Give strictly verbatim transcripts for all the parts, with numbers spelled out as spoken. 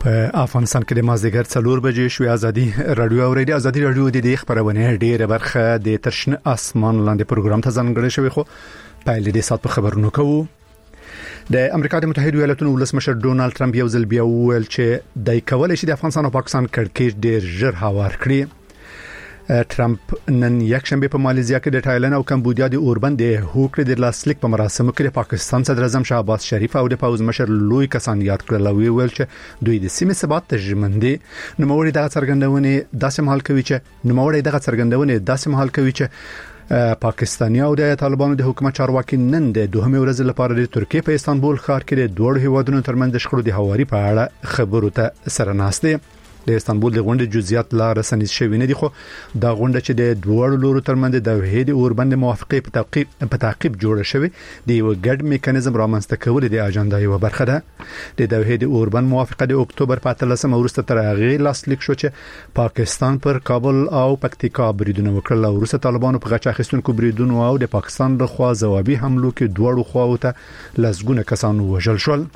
په افغانستان کې د مازدیګر څلور بجې شوې ازادي رادیو اوریدي ازادي رادیو د دې خبرونه ډیره برخه د ترشن اسمان لاندې پروګرام ته ځانګړی شوی خو په لدې سات په خبرونو کوو. د امریکا د متحده ایالاتونو ولسمشر ډونالد ټرمپ یو ځل بیا وویل چې دای کولای شي د افغانستان او پاکستان کړکېچ ډیر ژر هوار کړي. ټرمپ نن یک شنبه په ماليزیا کې د تایلند او کمبودیا د اوربند د هوکړې د لاسلیک په مراسمو کې د پاکستان صدر اعظم شهباز شریف او د پوز مشر لوی کسان یاد کړل او ویل چې دوی د سیمې ثبات ته ژمن دي. نوموړي دغه څرګندونه داسې مهال کوي چې نوموړي دغه څرګندونه داسې مهال کوي چې پاکستاني او د طالبانو د حکومت چارواکي نن د دوهمې ورځې لپاره د ترکیه په استانبول ښار کې د دوه هیوادونو ترمنځ د شخړو د هواري په اړه خبرو ته سره ناسته. د استانبول د غونډې جزئیات لا رسنیز شوی نه دي خو دا غونډه چې د دوه لورو ترمنځ د وحید اوربند موافقه په تعقیب په تعقیب جوړه شوی دی یو ګډ میکانیزم رامنځته کول د اجنډا یو برخه ده. د وحید اوربند موافقه د اکتوبر په اتلسمه وروسته تر هغه لاسلیک شو چې پاکستان پر کابل او پکتیکا بریدونه وکړل او وروسته طالبانو په غچ اخیستونکو بریدونو او د پاکستان له خوا ځوابي حملو کې دوه خواو ته لسګونه کسان وژل شول.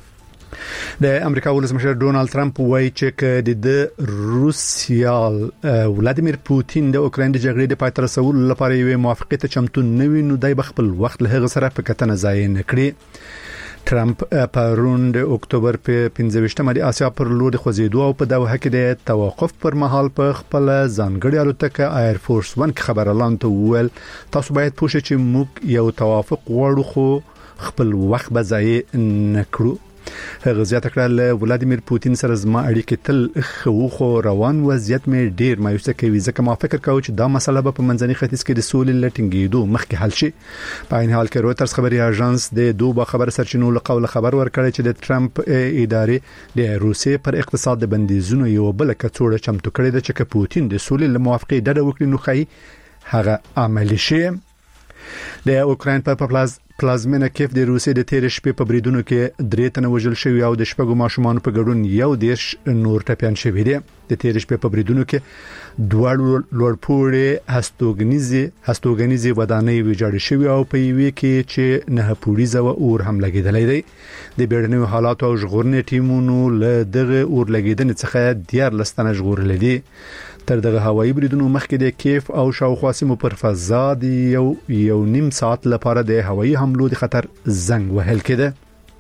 د امریکا ولسمشر ډونالد ټرمپ وایي چې د روسیا ولادیمیر پوتین د اوکراین د جګړې د پای ته رسولو لپاره یو موافقه ته چمتو نه وي نو دای بخپل وخت له هغه سره په کتنه ځای نه کړی. ټرمپ په روند اکتوبر په پنځه د آسیا پر لور د خوځېدو او په دغه کې د توقف پر مهال په خپل ځانګړي الوتکه ایر فورس ون کې خبر اعلان ته وویل تاسو باید پوه شئ چې موږ یو توافق غواړو خو خپل وخت به ضایع نه کړو. هغه زیاته کړل ولادیمیر پوتین سره زما اړیکې تل خو خو روان وضعیت مې ډیر مایوسه کوي ځکه ما فکر کاوه چې دا مسله به په منځني ختیځ کې د سولې لټینګېدو مخکې حل شي. په عین حال کې رويټرز خبري اژانس د دوه خبر سرچینو له قوله خبر ورکړی چې د ټرمپ ادارې د روسیې پر اقتصاد د بندیزونو یو بل کڅوړه چمتو کړې ده چې پوتین د سولې له موافقې ډډه وکړي نو خي هغه عملی شي. د اوکراین په پلاز پلازمینه کیف د روسیې د تیر شپې په بریدونو کې درې تنه وژل شوی او د شپږو ماشومان په ګډون یو دیش نور ټپيان شوی دي. د تیر شپې په بریدونو کې دوه لوړپوړې هستوګنیزي هستوګنیزي ودانۍ ویجاړې شوی او په یوه کې چې نه پولیسو اور هم لګیدلې دي. د بیړنیو حالات او ژغورنې ټیمونو له دغه اور لګیدنې څخه ډیر لستنه ژغورل دي. تر دغه هوایي بریدونو مخکې د کیف او شاوخوا سیمو پر فضا د یو یو نیم ساعت لپاره د هوایي حملو د خطر زنګ وهل کېده.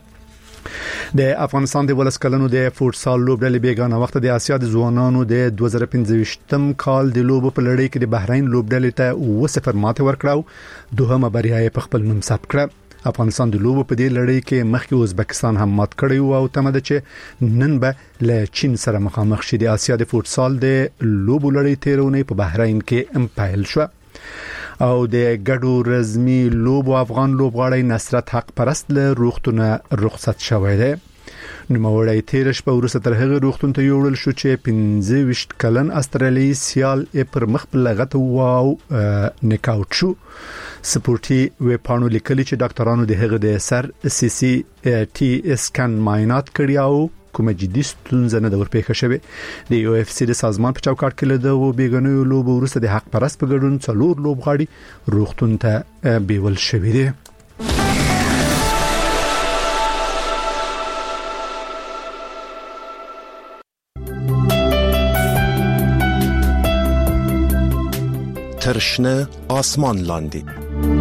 د افغانستان د ولس کلنو د فوټسال لوبډلې بیگانه وخت د آسیا د ځوانانو د دوه زره پنځه کال د لوبو په لړۍ کې د بحرین لوبډلې ته اوه صفر ماته ورکړه دوهمه بریا په خپل نوم ثبت کړه. افغانستان د لوبو په دې لړۍ کې مخکې ازبکستان هم مات کړی او تمه ده چې نن به له چین سره مخامخ شي. د آسیا د فوټسال د لوبو لړۍ تیرونه په بحرین کې امپایل شو او د ګډو رزمي لوبو افغان لوبغاړی نصرت حق پرست له روغتونه رخصت شوی دی. نوموړی تیر شپه وروسته تر هغه روغتون ته یوړل شو چې پنځه ویشت کلن استرالیایي سیال پر مخ په لغته واو نکاوټ شو. سپورتي ویبپاڼو لیکلي چې ډاکټرانو د هغه د سر سی سی ټي اسکان معاینات کړی او کومه جدي ستونزه نه ورپېښه شوې. د یو اف سی د سازمان په چوکاټ کې له دغه بیګنیو لوبو وروسته د حق پرست په ګډون څلور لوبغاړي روغتون ته بیول شوی دي. ترشنه آسمان لاندې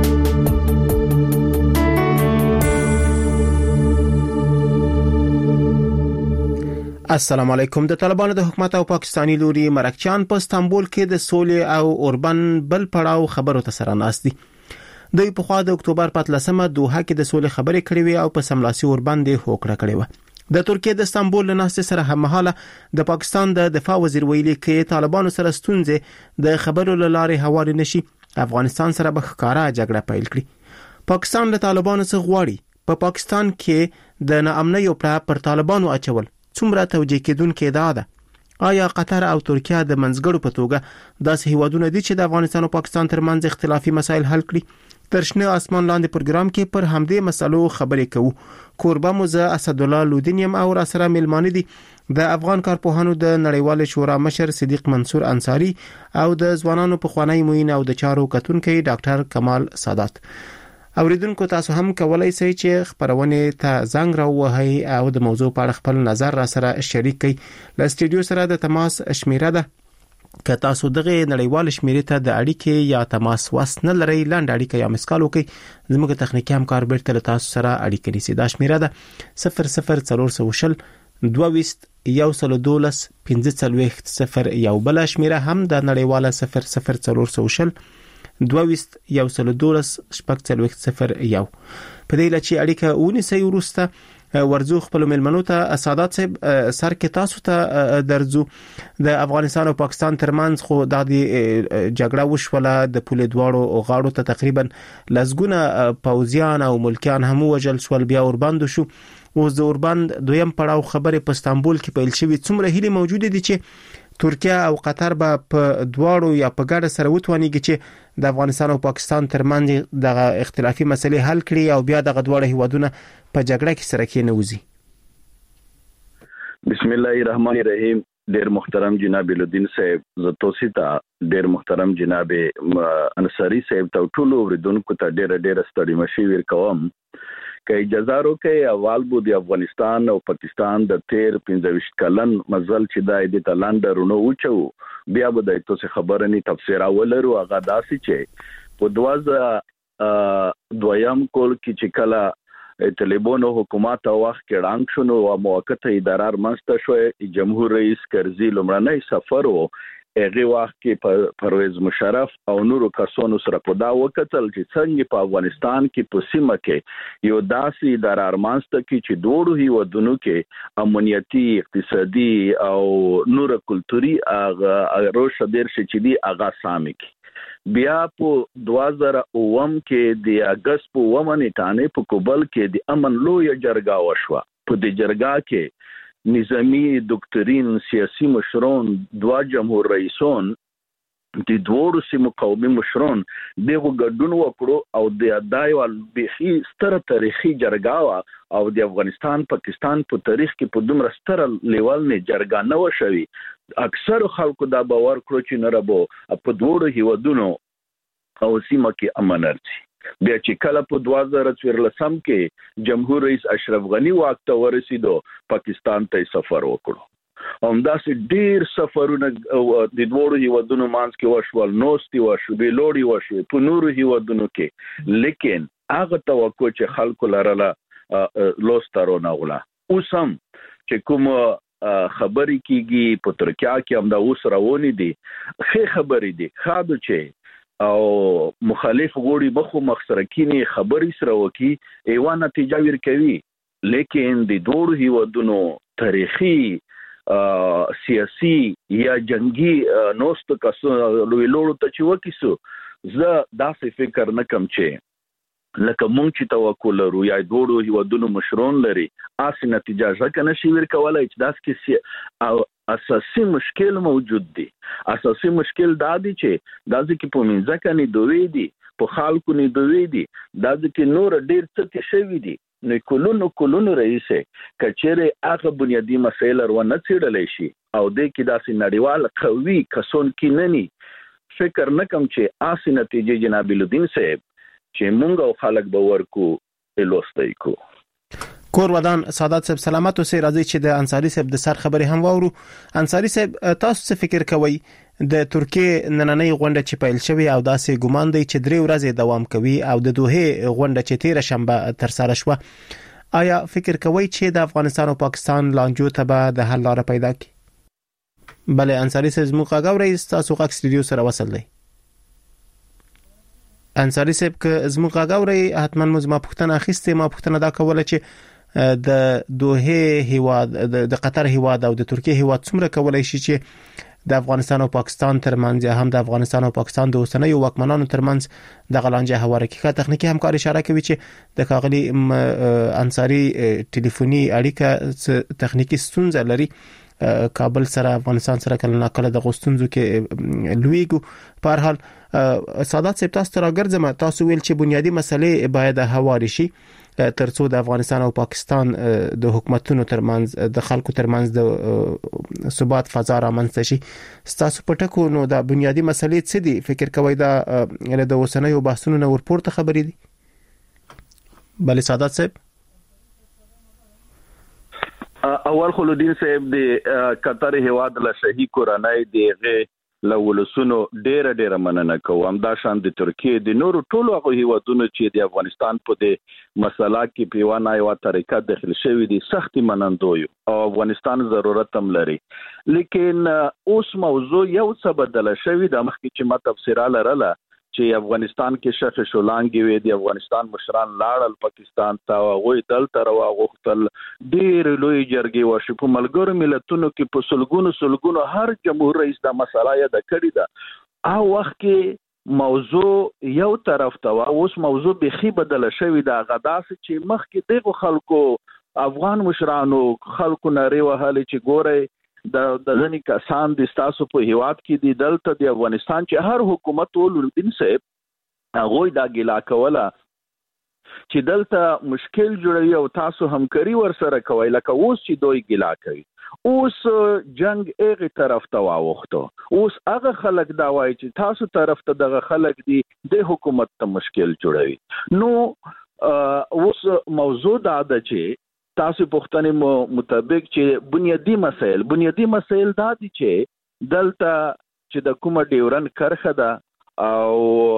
السلام علیکم. د طالبانو د حکومت او پاکستانی لوري مرکچیان په استانبول کې د سولې او اوربن بل پړاو خبرو ته سره ناست دي. دوی په خوا د اکتوبر په اتلسمه دوحه کې د سولې خبرې کړې وي او په سملاسي اوربن د هوکړه کړې و. د ترکیه د استانبول له ناستې سره هممهاله د پاکستان د دفاع وزیر ویلي کې طالبانو سره ستونزې د خبرو له لارې هواري نشي افغانستان سره به ښکارا جګړه پیل کړي. پاکستان له طالبانو څخه غواړي په پا پاکستان کې د ناامنۍ او پر طالبانو اچول څومره توجیه کېدونکې ده ده. آیا قطر او ترکیه د منځګړو په توګه داسې هیوادونه دي چې د افغانستان او پاکستان ترمنځ اختلافي مسایل حل کړي؟ ترشنه آسمان لاندې پروګرام کې پر همدې مسلو خبرې کوو. کوربه مو زه اسد الله لودینیم او را سره ملمانه دي د افغان کارپوهانو د نړیوال شورا مشر صدیق منصور انصاری او د ځوانانو په خوانی موین او د چارو کتونکو ډاکټر کمال سادات. اوریدونکو تاسو هم کولای شئ چې خبرونه ته زنګ راوهئ او د موضوع په اړه خپل نظر را سره شریک کړئ. له سټډیو سره د تماس شمیره ده که تاسو دغه نړیوال شمیرې ته د اړیکې یا تماس وس نه لرئ لاندې اړیکه یا مسکال وکړئ زموږ تخنیکی همکار بیرته له تاسو سره اړیکه نیسي. دا شمیره ده صفر صفر څلور سوه شل دوه ویشت یو سل دولس پنځه څلوېښت صفر یو. بل شمیره هم د نړیواله صفر صفر څلور سوه شل دوه ویشت یو سل دولس شپږ څلوېښت صفر یو. په دې لچې اړیکه ونیسئ. وروسته ورزو خپل ملمنو ته سادات صاحب سر کې تاسو ته درځو. د افغانستان او پاکستان ترمنځ خو د جګړه وشوله د پولې دواړو غاړو ته تقریبا لزګونه پوځیان او ملکیان هم وژل شول. بیا اوربند شو. اوس د اوربند دویم پړاو خبره په استانبول کې پیل شوې. څومره هیله موجوده دي چې ترکیه او قطر به په دواړو یا په ګډه سره وتوانیږي چې د افغانستان او پاکستان ترمنځ د اختلافي مسلې حل کړي او بیا د غدوړې هیوادونه په جګړه کې سره کې نوځي. بسم الله الرحمن الرحیم. ډیر محترم جناب الدین صاحب زتوسیتا ډیر محترم جناب انصاری صاحب ته ټول اوریدونکو ته ډیر ډیر ستړي مشي ور کوم. که اجازه وکړئ اول بو د افغانستان او پاکستان د تیر پنځه ویشت کلن مزل چې د دې تلندرونو وچو بیا به د تاسو خبرني تفسیر اولرو هغه داسي چې په دوازه دویم کول کې چې کله طالبانو حکومت او وخت کې رانګ شنو او موقته ادارار منسته شو جمهور رئیس کرزي لمړنۍ سفر او هغه وخت کې پرویز مشرف او نورو کسانو سره په دا وکتل چې څنګه په افغانستان کې په سیمه کې یو داسې اداره ارمانسته کې چې دوړو هیوادونو کې امنیتي اقتصادي او نور کلتوري هغه روش ډیر شي چې دی هغه سامي کې بیا په دوه زره اووه کې د اگست په اووه نیټه په کوبل کې د امن لوی جرګه وشوه. په دې جرګه کې نظامی دکترین سیاسی مشرون دوا جمهور رئیسون د دوړو سیمو قومي مشرون دغه ګډون وکړو او د دایوال بخي ستره تاریخي جرګه او د افغانستان پاکستان په تاریخ کې په دومره ستره لیول نه جرګه نه وشوي. اکثر خلکو دا باور کړو چې نه ربو په دوړو هیوادونو او سیمه کې امن راځي. بیا چې کله په دوه زره څوارلسم کې جمهور رئیس اشرف غنی واک ته ورسېدو پاکستان ته سفر وکړو. همداسې ډیر سفرونه د دوړو هیوادونو مانځ کې وشول نوستي وشو بیلوړي وشو په نورو هیوادونو کې لیکن هغه توقع چې خلکو لرله لوسترونه غلا. اوس هم چې کوم خبرې کیږي په ترکیه کې هم دا اوس روانې دي ښه خبرې دي خاطر چې او مخالف غوړي بخو مخسرکینی خبرې سره وکي ایوه نتیجه ورکوي. لیکن د دوړو هیوادونو تاریخي سیاسي یا جنگي نوست کسو لوی لوړو ته چې وکیسو زه داسې فکر نه کوم چې لکه مونږ چې توقع لرو یا دوړو هیوادونو مشرون لري اسې نتیجه ځکه نشي ورکولای چې داس کې او اساسي مشکل موجود دي. اساسي مشکل دا دی چې دا ځکه په منځ کې نه دوی دي په خلکو نه دوی دي دا ځکه نور ډیر څه کې شوی دي نو کلونو کلونو رئیسه کچېره هغه بنیادی مسایل ورونه څېړل شي او د کې داسې نړیوال قوي کسون کې نه ني فکر نه کوم چې اسې نتیجه جناب الدین صاحب چې مونږ او خلک باور کو الوستای کو. کور ودان سادات صاحب سلامت اوسئ. راځي چې د انصاری صاحب د سر خبرې هم واورو. انصاری صاحب تاسو څه فکر کوئ د ترکیه نننۍ غونډه چې پیل شوې او داسې ګمان دی چې درې ورځې دوام کوي او د دوه غونډه چې تیر شنبه تر سره شوه آیا فکر کوئ چې د افغانستان او پاکستان لانجو ته به د حل لاره پیدا کړي؟ بله انصاری صاحب زموږ غاغوري تاسو غاک سټډیو سره وصل دی. انصاری صاحب که زموږ غاغوري حتما مو زما پوښتنه اخیسته ما پوښتنه دا کوله چې د دوه هیواد د قطر هیواد او د ترکیه هیواد څومره کولای شي چې د افغانستان او پاکستان ترمنځ یا هم د افغانستان او پاکستان د اوسنیو واکمنانو ترمنځ د غلانجه هواره کې تخنیکی همکاري اشاره کوي چې د کاغلی انصاری ټلیفوني اړیکه تخنیکی ستونزه لري. کابل سره افغانستان سره کله ناکله د غوستونزو کې لویګو په هر حال سادات صاحب تاسو راګرځم تاسو ویل چې بنیادی مسلې باید هواري شي ترڅو د افغانستان او پاکستان د حکومتونو ترمنځ د خلکو ترمنځ د ثبات فضا رامنځته شي. تاسو په ټکو نو د بنیادی مسلې څه دي فکر کوئ دا د اوسنیو بحثونو نه ورپورته خبرې دي؟ بل سعادت صاحب اول خلودین صاحب د قطر هواد له شهي کورنۍ دیغه لولسونو ډېر ډېر مننه کوم دا شان د ترکیه د نورو ټولو هغه هیوادونو چې د افغانستان په د مسله کې پیوانه یو طریقه داخل شوی دي سخت منندوی او افغانستان ضرورت هم لري لیکن اوس موضوع یو څه بدل شوی د مخکې چې ما تفسیراله لرله چې افغانستان کې شخص شولانګي وي د افغانستان مشران لاړل پاکستان ته غوي دلته روا غوښتل ډېر لوی جرګي وشو په ملګرو ملتونو کې په سلګونو سلګونو هر جمهور رئیس د مسله یې د کړی دا او وخت کې موضوع یو طرف ته اوس موضوع بخي بدل شوی دا غداس چې مخکې دغه خلکو افغان مشرانو خلکو نری وهلي چې ګوره د د ځنی کسان د تاسو په هیواد کې د دلته د افغانستان چې هر حکومت ولودین صاحب هغه دا ګلا کوله چې دلته مشکل جوړوي او تاسو همکاري ورسره کوي لکه اوس چې دوی ګلا کوي اوس جنگ ایغه طرف ته واوخته اوس هغه خلک دا وایي چې تاسو طرف ته دغه خلک دي د حکومت ته مشکل جوړوي نو اوس موضوع دا ده چې تاسو پوښتنې مطابق چې بنیادی مسایل بنیادی مسایل دا دي چې دلته چې د کومه ډیورن کرخه ده او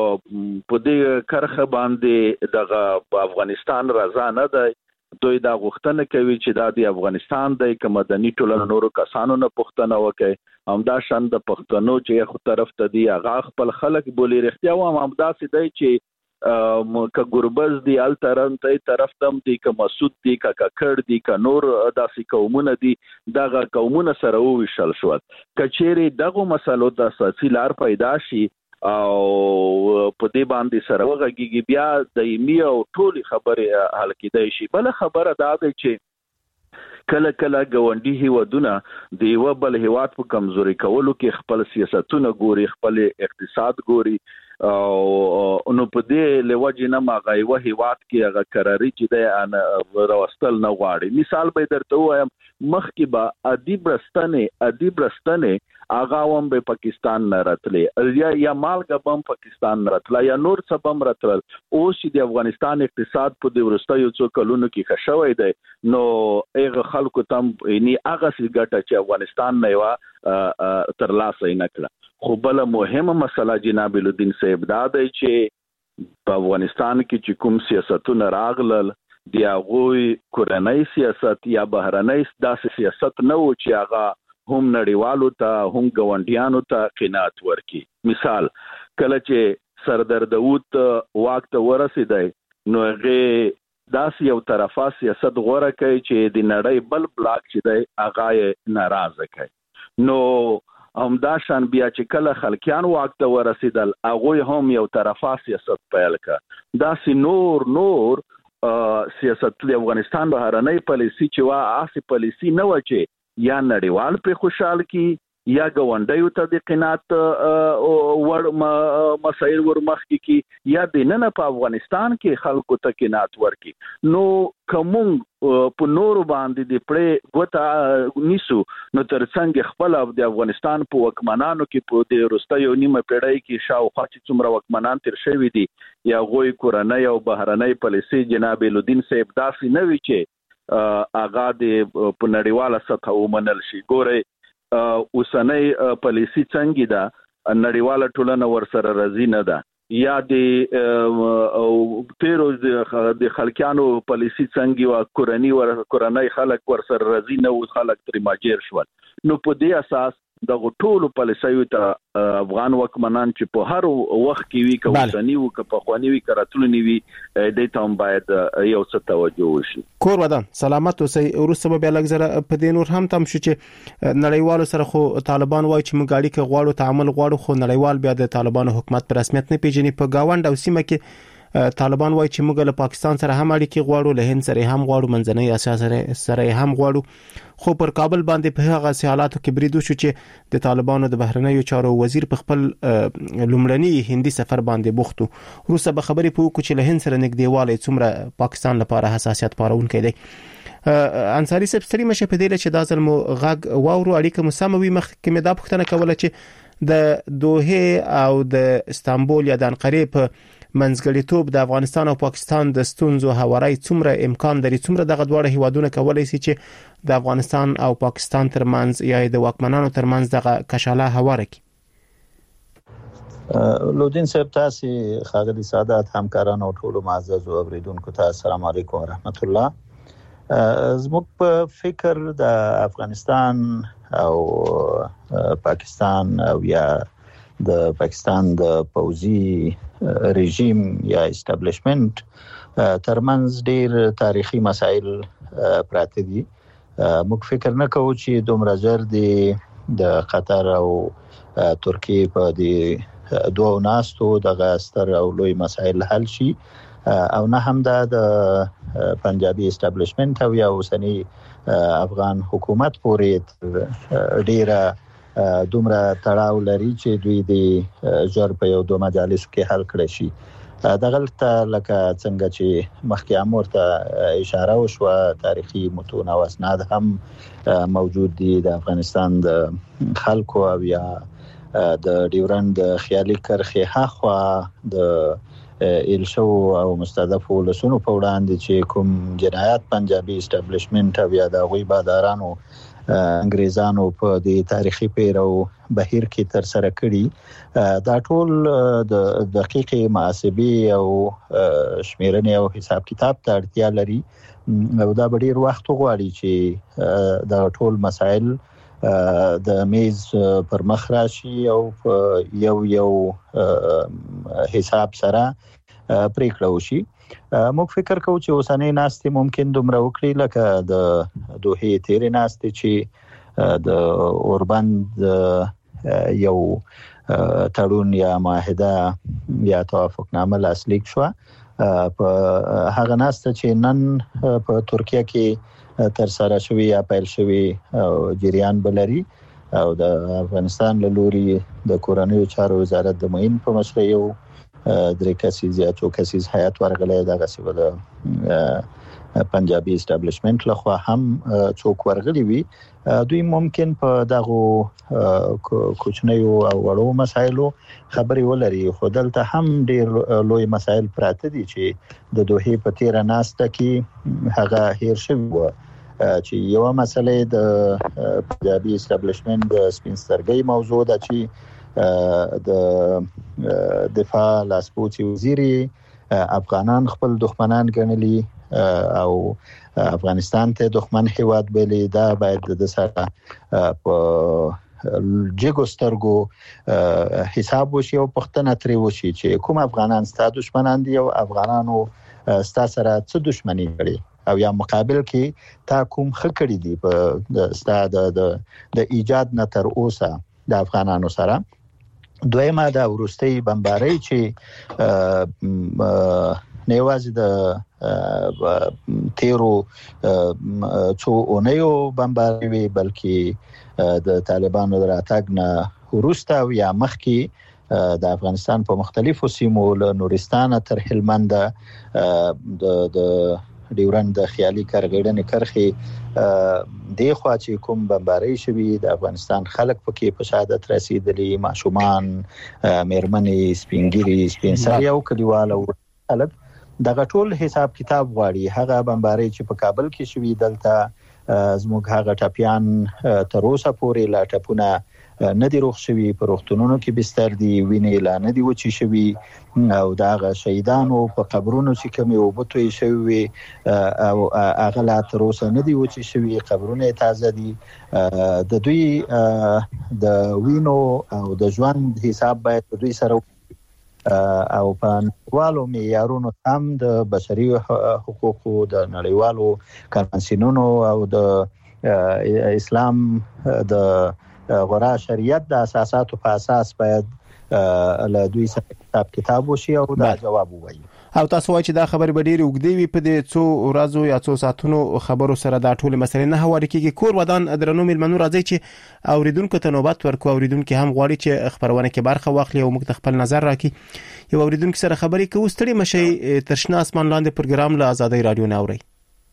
په دې کرخه باندې دغه افغانستان رضا نه ده دوی دا غوښتنه کوي چې دا د افغانستان د مدني ټولنو نورو کسانو نه پوښتنه وکړي هم دا شان د پښتنو چې خو طرف ته دی هغه خپل خلک بولی رښتیا و هم دا سي دی چې که ګربز دی ال ترن ته طرف تم دی که مسعود دی که ککړ دی که نور داسې قومونه دي دغه قومونه سره وشل شو کچېری دغه مسلو د اساسي لار پیدا شي او په دې باندې سره وغږیږي بیا د ایمي او ټولي خبره حل کېدای شي بل خبره دا ده چې کله کله ګوندی هیوادونه د یو بل هیواد په کمزوري کولو کې خپل سیاستونه ګوري خپل اقتصاد ګوري او نو په دې لوجه نه ما غایو هیواد کې هغه قراري چې د راوستل نه غواړي مثال به درته وایم مخکې به ادیب رستنه ادیب رستنه هغه هم به پاکستان نه راتلې یا یا مالګه بم پاکستان نه راتله یا نور څه بم راتل اوس چې د افغانستان اقتصاد په د ورستیو څو کلونو کې خښوي دی نو هغه خلکو تم یعنی هغه سي ګټه چې افغانستان نه یو تر لاسه نه کړه خو بل مهمه مسله جناب الدین صاحب دا دی چې په افغانستان کې چې کوم سیاستونه راغلل دی هغه کورنۍ سیاست یا بهرنۍ داسې سیاست نه و چې هغه هم نړیوالو ته هم ګوندیانو ته قناعت ورکي مثال کله چې سردار داوود واک ته ورسېدای نو هغه داسې یو طرفه سیاست غوړه کوي چې د نړۍ بل بلاک چې دی هغه ناراضه کوي نو هم دا شان بیا چې کله خلکیان واک ته ورسېدل هغه هم یو طرفه سیاست پیل کړ دا سي نور نور سیاست د افغانستان بهرنۍ پالیسي چې وا آسي پالیسي نه و چې یا نړیوال په خوشحال کی یا ګوندیو ته د قناعت ور مسایل ورمخ کی یا د نن په افغانستان کې خلکو ته قناعت ورکی نو کوم په نور باندې د پړې غوته نیسو نو ترڅنګ خپل د افغانستان په وکمنانو کې په د روستایو نیمه پیړۍ کې شاوخوا چې څومره وکمنان تر شوی دي یا غوي کورنۍ او بهرنۍ پالیسي جناب الدین صاحب داسې نه وی چې اغا د په نړیواله سطح ومنل شي ګوره اوسنۍ پالیسي څنګه ده نړیواله ټولنه ورسره راضي نه ده یا د پیرو د خلکانو پالیسي څنګه وا کورنۍ ور کورنۍ خلک ورسره راضي نه او خلک تر ماجر شول نو په دې اساس د ټولو پالیسیو ته افغان وکمنان چې په هر وخت کې وی کوي او په خواني وی کراتلونی وی د تام باید یو څه توجه وشي کور ودان سلامت اوسئ ورسره به لږ زره په دې نور هم تم شو چې نړیوالو سره خو طالبان وایي چې موږ اړیکه غواړو تعامل غواړو خو نړیوال بیا د طالبانو حکومت په رسمیت نه پیژني په گاوند او سیمه کې طالبان وایي چې موږ له پاکستان سره هم اړیکې غواړو له هند سره هم غواړو منځنۍ اسیا سره سره هم غواړو خو پر کابل باندې په هغه حالاتو کې بریدو شو چې د طالبانو د بهرنیو چارو وزیر په خپل لومړنی هندي سفر باندې بوختو روسه به خبرې پوه چې له هند سره نږدېواله څومره پاکستان لپاره حساسیت پارونکې دی انصاری صاحب ستړي مشه په دې چې دا ځل مو غږ واورو اړیکه مو سموي مخکې مې دا پوښتنه کوله چې د دوحه او د استانبول یا د انقره په منځګړیتوب د افغانستان او پاکستان د ستونزو هواري څومره امکان لري، څومره دغه دواړه هیوادونه کولای شي چې د افغانستان او پاکستان ترمنځ یا د واکمنانو ترمنځ دغه کشاله هواره کړي؟ لودین صاحب، تاسو خاغلی سادات همکاران او ټول معزز اوریدونکو ته السلام علیکم ورحمت الله. زموږ په فکر د افغانستان او پاکستان او یا د پاکستان د پوځي رژیم یا اسټابلیشمنت ترمنځ ډیر تاریخي مسایل پراته دي. موږ فکر نه کوو چې دومره ژر دي د قطر او ترکیه په دې دوه ناستو دغه ستر او لوی مسایل حل شي، او نه هم د پنجابي اسټابلیشمنت او یا اوسنی افغان حکومت پورې ډیره دومره تړاو لري چې دوی د ژر په یو دوه مجالس کې حل کړي شي. دغلته لکه څنګه چې مخکې امور ته اشاره وشوه، تاریخي متون او اسناد هم موجود دي د افغانستان د خلکو او یا د ډیورند خیالي کرښې هاخوا د ایلشو او مستهدف ولسونو په وړاندې چې کوم جنایات پنجابي اسټابلیشمنت او یا د غوی بادارانو انګریزانو په دې تاریخي پیرو بهیر کې تر سره کړي، دا ټول د دقیق محاسبه او شمیرنې او حساب کتاب ته اړتیا لري، او دا ډیر وخت غواړي چې دا ټول مسائل د میز پر مخ راشي او یو یو حساب سره پریکړه وشي. موږ فکر کوو چې اوسنۍ ناستې ممکن دومره وکړي لکه د دوحې تیرې ناستې چې د اوربند یو تړون یا معاهده یا توافقنامه لاسلیک شو. په هغه ناسته چې نن په ترکیه کې تر سره شوی یا پیل شوی جریان بلري، او د افغانستان له لوري د کورنیو چارو وزارت د معین په مشرۍ یو درې کسیز یا څو کسیز هیئت ورغلی، دغه څه د پنجابي اسټابلیشمنت لخوا هم څوک ورغلي وي. دوی ممکن په دغه کوچنیو او وړو مسایلو خبري ولري، خو دلته هم ډیر لوی مسایل پراته دي چې د دوحې په تیره ناسته کې هغه هیر شوی و، چې یو مسله د پنجابي اسټابلیشمنت د سپینسترګۍ موضوع ده چې د دفاع لاسپوڅي وزیري افغانان خپل دښمنان ګڼلي او افغانستان ته دښمن هیواد بلې، دا باید د سره په جګو سترګو حساب وشي او پښتنه ترې وشي چې کوم افغانان ستاسو دښمنان دي او افغانانو ستاسو سره څه دښمني کړي، او یا مقابل کې تا کوم خکړی دي په ستاسو د د ایجاد نه تر اوسه د افغانانو سره. دویمه دا ورستۍ بمبارۍ چې نیوازي د تیرو څو اونیو بمبارۍ وی، بلکې د طالبانو دراتګ نه وروسته یا مخکې د افغانستان په مختلفو سیمو له نورستان تر هلمند د د ډیورند خیالي کرغېړنې کرخي د خوا چې کوم بمبارۍ شوی د افغانستان خلک پکې په شهادت رسیدلي، ماشومان، مېرمنې، سپینګيري، سپینسري او کلیوال او خلک، دغه ټول حساب کتاب غواړي. هغه بمبارۍ چې په کابل کې شوی دلته زموږ هغه ټاپیان تر اوسه پورې لا ټپونه نه دی روغ شوی، په روغتونونو کې بستر دي، وینې لا نه دی وچی شوی، او دغه شهیدانو په قبرونو چې کومې وبتوي شوی او هغه لا تر اوسه نه دی وچی شوی، قبرونه تازه دي. د دوی د وینو او د ژوند حساب باید دوی سره او په نړیوالو معیارونو هم د بشري حقوقو، د نړیوالو کنوانسیونونو او د اسلام د غوړه شریعت د اساساتو په اساس باید له دوی سره حساب کتاب وشي او دا جواب وایي. او تاسو وایئ چې دا خبرې به ډېرې اوږدې وي، په دې څو ورځو یا څو ساعتونو خبرو سره دا ټول مسلې نه هواري کیږي. کور ودان درنو مېلمنو راځي چې اوریدونکو ته نوبت ورکو، اوریدونکو هم غواړي چې خبرونه کې برخه واخلي او موږ ته خپل نظر راکړي. یو اوریدونکو سره خبرې کوو، ستړي مشي تر شنه اسمان لاندې پروګرام له آزادۍ رادیو نه اوري.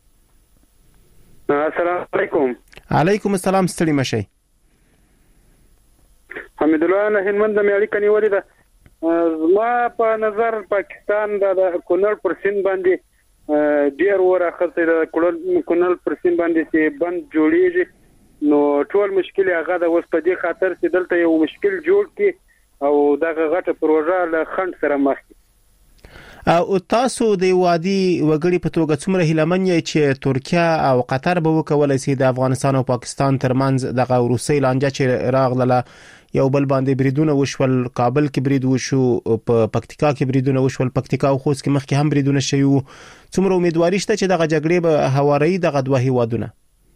السلام علیکم. علیکم السلام. ستړي مشي. حمید الله نه هلمند مې اړیکه نیولې ده. زما په نظر پاکستان د کونړ پر سیند باندې ډیر ورخصه د کونړ پر سیند باندې چې بند جوړیږي نو ټول مشکل هغه د اوس په دې خاطر چې دلته یو مشکل جوړ کی او دغه غټه پروژه له خند سره مخ او تاسو د وادي وګړي په توګه څومره هیلمن یې چې ترکیه او قطر به وکولای شي د افغانستان او پاکستان ترمنځ دغه روسي لانجه چې راغله یو بل باندې بریدونه وشول کابل کې برید وشو په پکتیکا کې بریدونه وشول پکتیکا او خوست کې مخکې هم بریدونه شوي څومره امیدواري شته چې دغه جګړې به هواري دغه دوه هیوادونه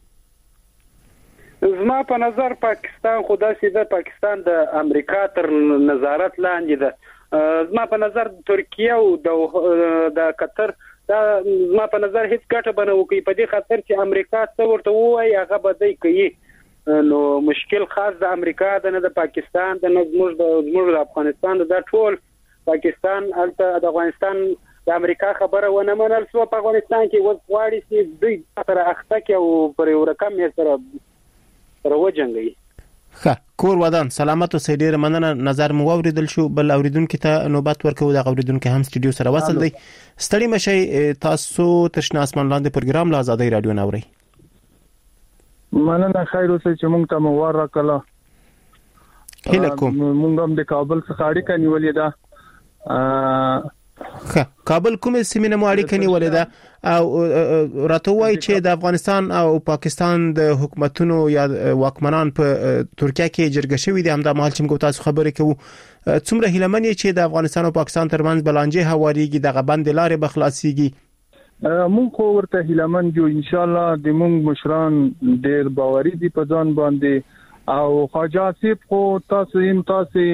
زما په نظر پاکستان خو داسې د پاکستان د امریکا تر نظارت لاندې ده زما په نظر ترکیه او د قطر دا زما په نظر هیڅ ګټه بنو کوي په دې خاطر چې امریکا څو ورته وایي هغه بدای کوي نو مشکل خاص د امریکا د نه د پاکستان د نه زموږ د زموږ د افغانستان د ټول پاکستان الته د افغانستان د امریکا خبره ونه منل سو په افغانستان کې وځ غواړي چې دوی تر اخته کې او پر یو رقم یې سره سره وجنګي ښه کور ودان سلامت او سیډیر مننه نظر مو اوریدل شو بل اوریدونکو ته نوبت ورکو د اوریدونکو هم سټډیو سره وصل دی ستړي مشي تاسو تشنا اسمان لاندې پروګرام لا آزادۍ رادیو نوري مننه خیر اوسه چې مونږ ته موار راکړه هله کوم مونږ هم د کابل څخه اړیکه نیولې ده ښه کابل کومه سیمه مو اړیکه نیولې ده او راته وایي چې د افغانستان او پاکستان د حکومتونو یا واکمنان په ترکیه کې جرګه شوې دي همدا مهال چې موږ تاسو خبرې کوو څومره هیلمن چې د افغانستان او پاکستان ترمنځ بلانجه هواريږي دغه بند لارې بخلاصيږي مونږ خو ورته هیلمن جو ان شاء الله د مونږ مشران ډېر باوري دي په ځان باندې او خواجه سیب خو تاسو هم تاسو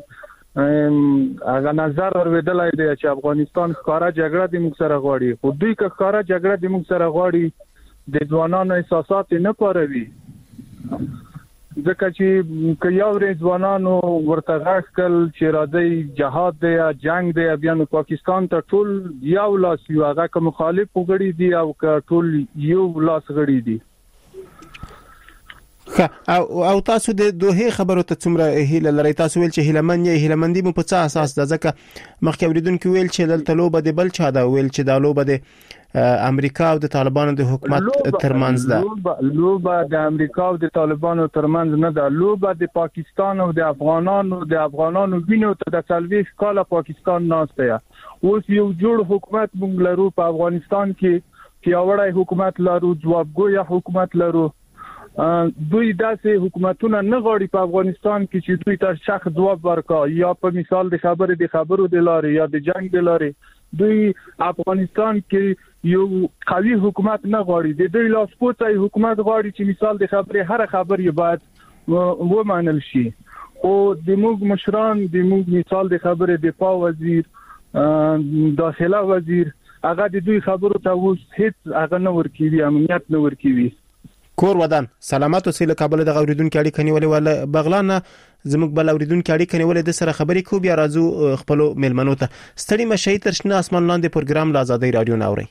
هغه نظر ورودلای دی چې افغانستان ښکارا جګړه د موږ سره غواړي خو دوی که ښکارا جګړه د موږ سره غواړي د ځوانانو احساسات نه پاروي ځکه چې که یو ورځ ځوانانو ورته غږ کړل چې راځي جهاد دی یا جنگ دی بیا نو پاکستان ته ټول یو لاس یو هغه که مخالف وګړي دي او که ټول یو لاس غړي دي او او تاسو د دوه خبرو ته څومره هیله لري تاسو ویل چې هیلمن یې هیلمندي مو په څه اساس ده ځکه مخکې اوریدونکو ویل چې دلته لوبه د بل چا دا ویل چې دا لوبه د امریکا او د طالبانو د حکومت ترمنځ ده لوبه د امریکا او د طالبانو ترمنځ نه ده لوبه د پاکستان او د افغانانو د افغانانو وینو ته د څلويخ کاله پاکستان ناشته اوس یو جوړ حکومت موږ لرو په افغانستان کې پیاوړی حکومت لرو جوابګوی حکومت لرو دوی داسې حکومتونه نه غواړي په افغانستان کې چې دوی ته شخص جواب ورکړي یا په مثال د خبرې د خبرو د لارې یا د جنگ د لارې دوی افغانستان کې یو قوي حکومت نه غواړي د دوی لاسپوڅي حکومت غواړي چې مثال د خبرې هر خبرې باید ومنل شي او د موږ مشران د موږ مثال د خبرې دفاع وزیر داخله وزیر هغه د دوی خبرو ته اوس هیڅ هغه نه ورکوي امنیت نه ورکوي کور ودان سلامت اوسې له کابل د اوریدونکو اړیکه نیولې ول بغلان زموږ بل اوریدونکو اړیکه نیولې د سره خبرې کو بیا راځو خپل ملمنو ته ستړي مشي تر شنه اسمان لاندې پروګرام لا آزادۍ رادیو نوري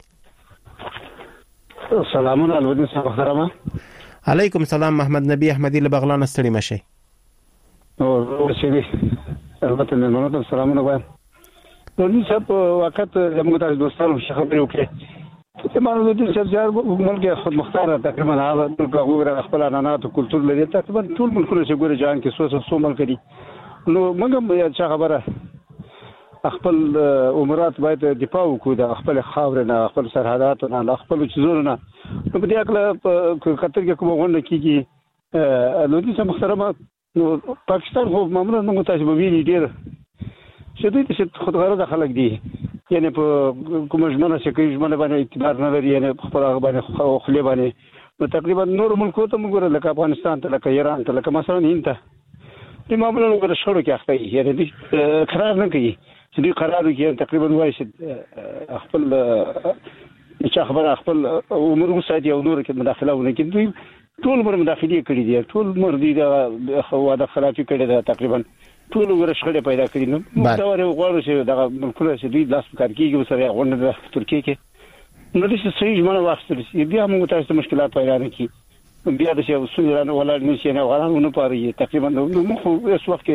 سلامونه الودین صاحب محترمه علیکم سلام محمد نبی احمدی له بغلان ستړي مشي او ورسېږي البته ملمنو ته سلامونه وایم نو صاحب وخت زموږ تاسو دوستانو خبرې وکړي تمام د دې سبزار ملګری خود مختار تقریبا هغه ټول غوړه خپل عنعنات او کلچر لري تقریبا ټول ملکونه چې ګوري ځان کې سوسو سو ملګری نو موږ هم یا خبره خپل عمرات باید دفاع وکړو د خپل خاور نه خپل سرحدات نه خپل چیزونو نه په دې اکل په خطر کې کوم غونډه کیږي نو دې محترمه نو پاکستان خو معمولا موږ تاسو به ویلي ډیر چې دوی ته خودغرض خلک دي یعنی په کوم ژمنه چې کوي ژمنه باندې اعتبار نه لري یعنی خپل هغه باندې خپل باندې نو تقریبا نور ملکو ته موږ لکه افغانستان ته لکه ایران ته لکه مثلا هند ته د معاملې وګړو شړو کې اخته یعنی دې قرار نه کوي چې دې قرار کوي تقریبا وایي چې خپل چې خبره خپل عمر وساتي او نور کې مداخله ونه کوي دوی ټول مر مداخله کړي دي ټول مر دي د خواده خلافي کړي ده تقریبا ټول ورشخړې پیدا کړي نو دا ور غواړو چې دا ملکونه چې دوی لاس کار کیږي سره غونډه د ترکیه کې نو د صحیح ژمنه واخیستل شي بیا موږ تاسو مشکلات پیدا نه کی بیا د شی اصول نه ولا نشي نه غواړو نه پاره تقریبا نو موږ اوس وخت کې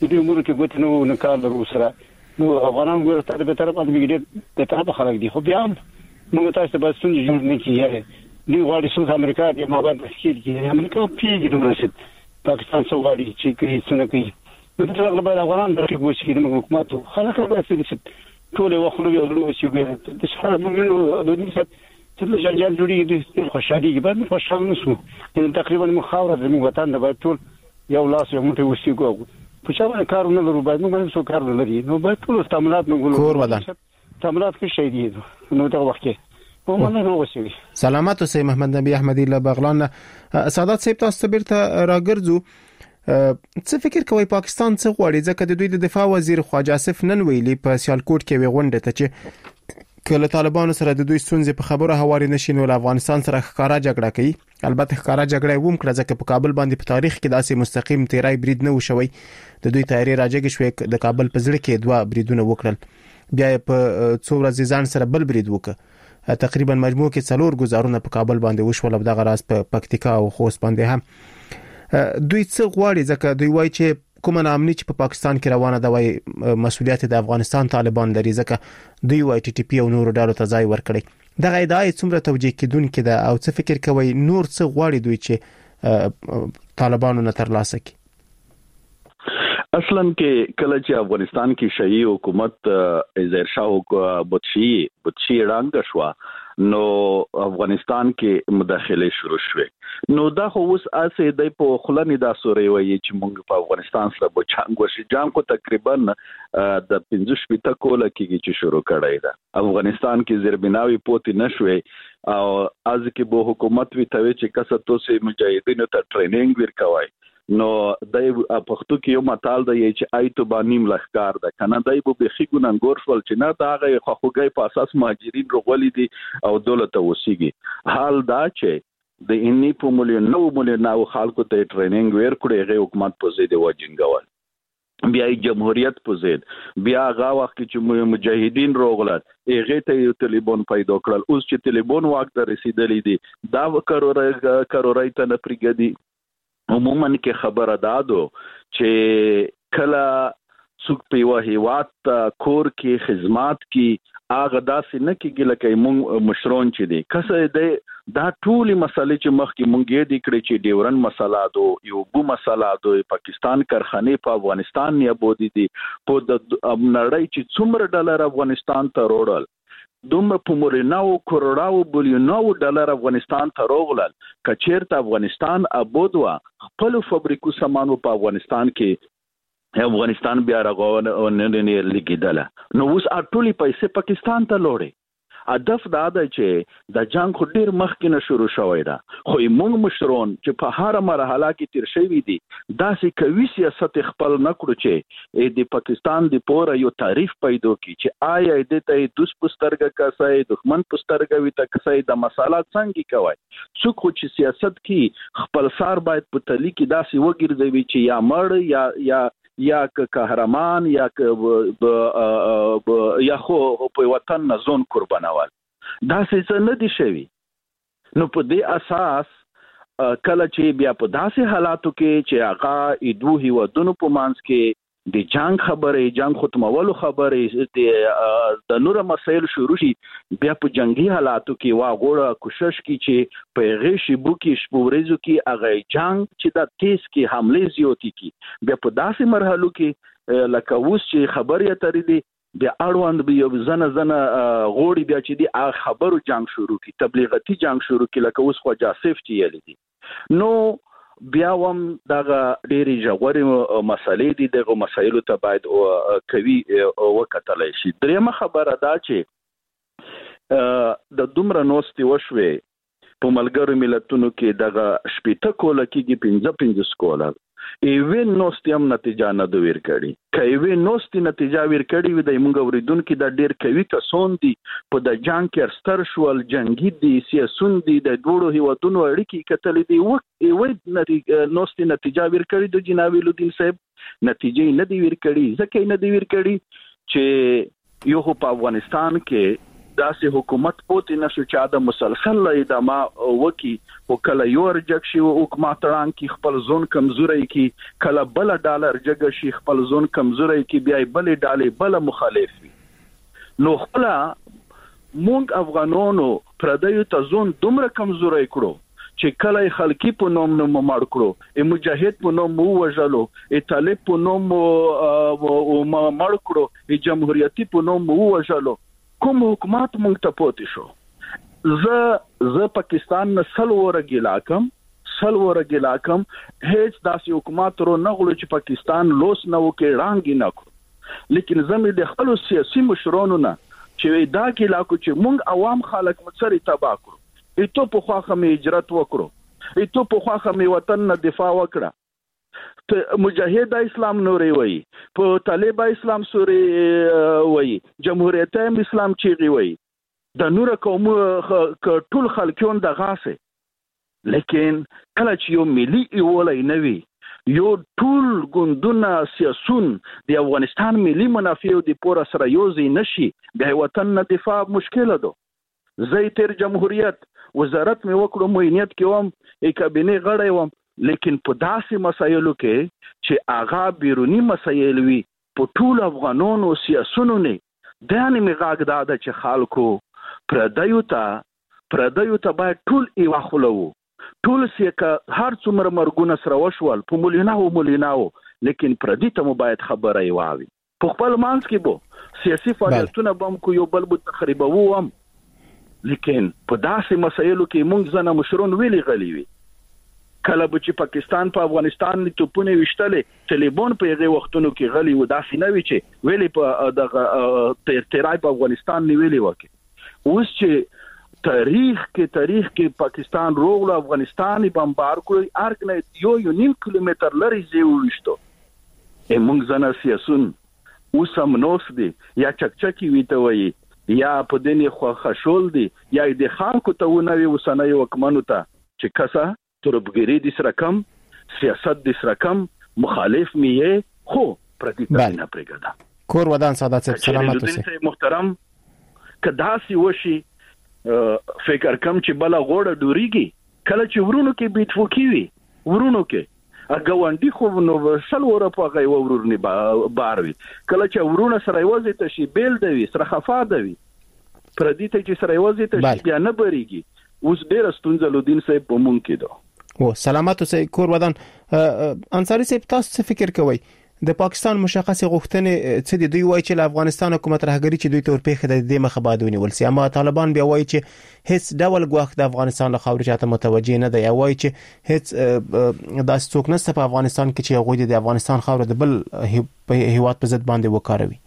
دې امور کې ګوت نو نه کار درو سره نو افغانان ګور ته به طرف باندې ګډه د طرف خلک دي خو بیا موږ تاسو به څنګه جوړ نه کیږي دی غواړي سود امریکا دی ما باندې سکیل کې امریکا پیږي د مرشد پاکستان سو غواړي چې کوي څنګه کوي نو څنګه غواړي افغانان درکې وشي د حکومت خلک به څه ټول وخت نو یو نو شي ګره د شهر موږ د دې څخه چې جنجال جوړي د خوشحالي کې باندې خوشحال نشو تقریبا مخاوره د وطن د ټول یو لاس یو موټي وسی کوو په چا باندې کارونه لرو باید موږ هم څو کار لري نو باید ټول استعمالات موږ کور ودان استعمالات کې شي دي نو دا وخت کې سلامات اوسئ محمد نبی احمدی له بغلان. سعادت صاحب تاسو بیرته راګرځو څه فکر کوي پاکستان څه غواړي ځکه د دوی د دفاع وزیر خواجه آصف نن ویلي په سیالکوټ کې وغونډه ته چې کله طالبانو سره د دوی ستونزې په خبره هواري نشي نو افغانستان سره ښکارا جګړه کوي. البته ښکارا جګړه ووم کړه ځکه په کابل باندې په تاریخ کې داسې مستقیم تیرای برید نه وشوي. د دوی تیاری راځي شوې د کابل په ځړ کې دوه بریدونه وکړل بیا په څو ورځې ځان سره بل برید وکړ. تقریبا مجموع کې څلور گزارونه په کابل باندې وشول او دغه راز په پکتیکا او خوست باندې هم. دوی څه غواړي ځکه دوی وایي چې کومه نامني چې په پاکستان کې روانه ده وایي مسؤلیت د افغانستان طالبان لري ځکه دوی وایي ټي ټي پی او نور ډالو ته ځای ورکړي. دغه ادعا څومره توجیه کیدونکې ده او څه فکر کوي نور څه غواړي دوی چې طالبانو نه ترلاسه کړي؟ اصلا کې کله چې افغانستان کې شیعي حکومت ظاهر شاه بودشي بودشي رانګ شو نو افغانستان کې مداخله شروع شوه نو دا خو اوس اسې د په خلنی دا سوري وایي چې موږ په افغانستان سره به چنګ وشي جام کو تقریبا د پنځه شپږ کوله کې چې شروع کړای دا افغانستان کې زربناوي پوتې نشوي او از کې به حکومت وی ته چې کسه توسي مجاهدینو ته ټریننګ ورکوي نو دای پښتو کې یو متال دی چې آیتو باندې ملخکار ده کنه دای په بخي ګننګور فل چې نه دا غي خوګي په اساس مهاجرین رغولي دي او دولت وسیږي حال دا چې د اني په مليون نو مليون نو خلکو ته ټریننګ ورکړي غي حکومت په زیاده وجنګول بیا جمهوریت په زید بیا غا وخت چې مجاهدین روغلل هغه ته طالبان پیدا کړل اوس چې طالبان واک ته رسیدلې دي دا وکړورای کړورای ته نه پرګدي عموما کې خبره دادو چې کله څوک په وحي وات کور کې خدمات کې هغه داسې نه کېږي لکه مونږ مشرون چې دي کسه د دا ټولي مسلې چې مخ کې مونږ یې د کړې چې ډیورن مسله دو یو بو مسله دو پاکستان کارخانه په افغانستان نه بودي دي په د نړۍ چې څومره ډالر افغانستان ته وروړل دومره په موریناو کروڑاو بلیوناو ډالر افغانستان ته راغلل کچیرته افغانستان ابودوا خپل فابریکو سامانو په افغانستان کې افغانستان بیا راغون نه نه لګیدل نو اوس اټولي پیسې پاکستان ته لوړې هدف دا دی چې د جنگ خو ډیر مخکې نه شروع شوی دا خو موږ مشرون چې په هر مرحله کې تیر شوی دي داسې کوي سیاست خپل نکړو چې د پاکستان د پوره یو تعریف پیدا کی چې آیا د ته دوس پسترګه کاسای دښمن پسترګه وي ته کاسای د مسالات څنګه کوي څوک چې سیاست کې خپل سار باید په تلی کې داسې وګرځوي چې یا مړ یا یا یا قهرمان یا یا خو په وطن نه ځون قربانول دا څه نه دي شوی نو په دې اساس کله چې بیا په داسې حالاتو کې چې هغه دوه هیوادونو په منځ کې د جنگ خبرې جنگ ختمولو خبرې د نور مسایل شروع شي بیا په جنگي حالاتو کې واغوړه کوشش کی چې په غیشي بو کې شپورېزو کې هغه جنگ چې د تیز کې حمله زیاتی کی بیا په داسې مرحلو کې لکه اوس چې خبرې اترې دي بیا اړوند به یو زنه زنه غوړي بیا چې دی خبرو جنگ شروع کی تبلیغاتي جنگ شروع کی لکه اوس خو جاسف چې یلی دي نو بیا هم دغه ډېری ژورې مسلې دي دغه مسایلو ته باید کوي وکتل شي. درېمه خبره دا چې د دومره نوستي وشوي په ملګرو ملتونو کې دغه شپېته کوله کېږي پنځه پنځه کوله ایوین نوستي هم نتیجه نه دوی ورکړي که ایوین نوستي نتیجه ورکړي وي د موږ اوریدونکو د ډېر کوي کسون دي په د جنگ کې ستر شول جنگي دي سیاسون دي د دوړو هیوادونو اړیکې کتلې دي و ایوین نتیجه نوستي نتیجه ورکړي د جناب لودین صاحب نتیجه نه دی ورکړي ځکه نه دی ورکړي چې یو په افغانستان کې داسې حکومت پوت نشو چې د مسلسل ادامه وکي او کله یو رجک شي او حکومت ران کی خپل زون کمزوري کی کله بل ډالر جګ شي خپل زون کمزوري کی بیا بل ډالې بل مخالف وي نو خپل مونږ افغانانو پردیو ته زون دومره کمزوري کړو چې کله خلکی په نوم نوم مړ کړو ای مجاهد په نوم وژلو ای طالب په نوم مړ کړو ای جمهوریتي په نوم وژلو کوم حکومت مونږ ته پوت شو ز ز پاکستان نه سلوره ګلاکم سلوره ګلاکم هیڅ داسې حکومت رو نه غلو چې پاکستان لوس نه وکي رانګ نه کړ لیکن زمي د خپل سیاسي مشرانو نه چې دا ګلاکو چې مونږ عوام خلک مڅري تبا کړو ایتو په خواخه می هجرت وکړو ایتو په خواخه می وطن نه دفاع وکړه ته مجاهد اسلام نوري وای په طالب اسلام سوري وای جمهوریت اسلام چیغي وای د نور قوم ټول خلکون د غاسه لیکن کله چې یو ملي ایولای نوي یو ټول ګوندونه سیاسون د افغانستان ملي منافع او د پور سره یوځي نشي د وطن نه دفاع مشکل ده زه تیر جمهوریت وزارت مې وکړو موینیت کې وم ای کابینه غړی وم لیکن په داسې مسایلو کې چې آغا بیرونی مسایل وي په ټول افغانانو سیاسونو نه دانه می غاګ داده چې خلکو پردیو ته پردیو ته باید ټول ای واخلو ټول سیکه هر څومره مرګونه سره وشول په مولیناو مولیناو لیکن پردی ته مو باید خبره ای واوي په خپل مانس کې بو سیاسي فعالیتونه بم کو یو بل بو تخریبو هم لیکن په داسې مسایلو کې مونږ زنه مشرون ویلي غلي وي کله به چې پاکستان په افغانستان نه توپونه وشتلې ټلیفون په هغه وختونو کې غلي و داسې نه وی چې ویلي په د تیرای په افغانستان نه ویلي وکي اوس چې تاریخ کې تاریخ کې پاکستان روغله افغانستان بمبار کړی ارګ نه یو یو نیم کیلومتر لري زی وشتو موږ زنه سیاسون اوس هم نوس دي یا چکچکی ویته وي یا په دني خو خشول دي یا د خلکو ته ونوي وسنه یو کمنو ته چې کسه تربګری د سره کم سیاست د سره کم مخالف میه خو پردیته نه پرګدا کور ودان سعادت سلامت اوسئ محترم کداسي وشي فکر کم چې بل غوړه ډوریږي کله چې ورونو کې بیتفوکی وي ورونو کې اګوانډي خو نو شل وره په غي ورورني باروي کله چې ورونه سره یوځي ته شي بیل دی سره خفا دی پردیته چې سره یوځي ته شي بیا نه بریږي اوس ډیر ستونزه لودین صاحب په مونږ کې دو او سلامت اوسئ کور ودان انصاری صاحب تاسو څه فکر کوئ د پاکستان مشخصه غوښتنې څه دي دوی وایي چې افغانستان حکومت رهبری چې دوی تور پیخه د دې مخه باید ونیول سي اما طالبان بیا وایي چې هیڅ ډول غوښت د افغانستان له خاورې چاته متوجه نه دی وایي چې هیڅ داس څوک نشته په افغانستان کې چې هغه د افغانستان خاور د بل هیواد په ضد باندې وکاروي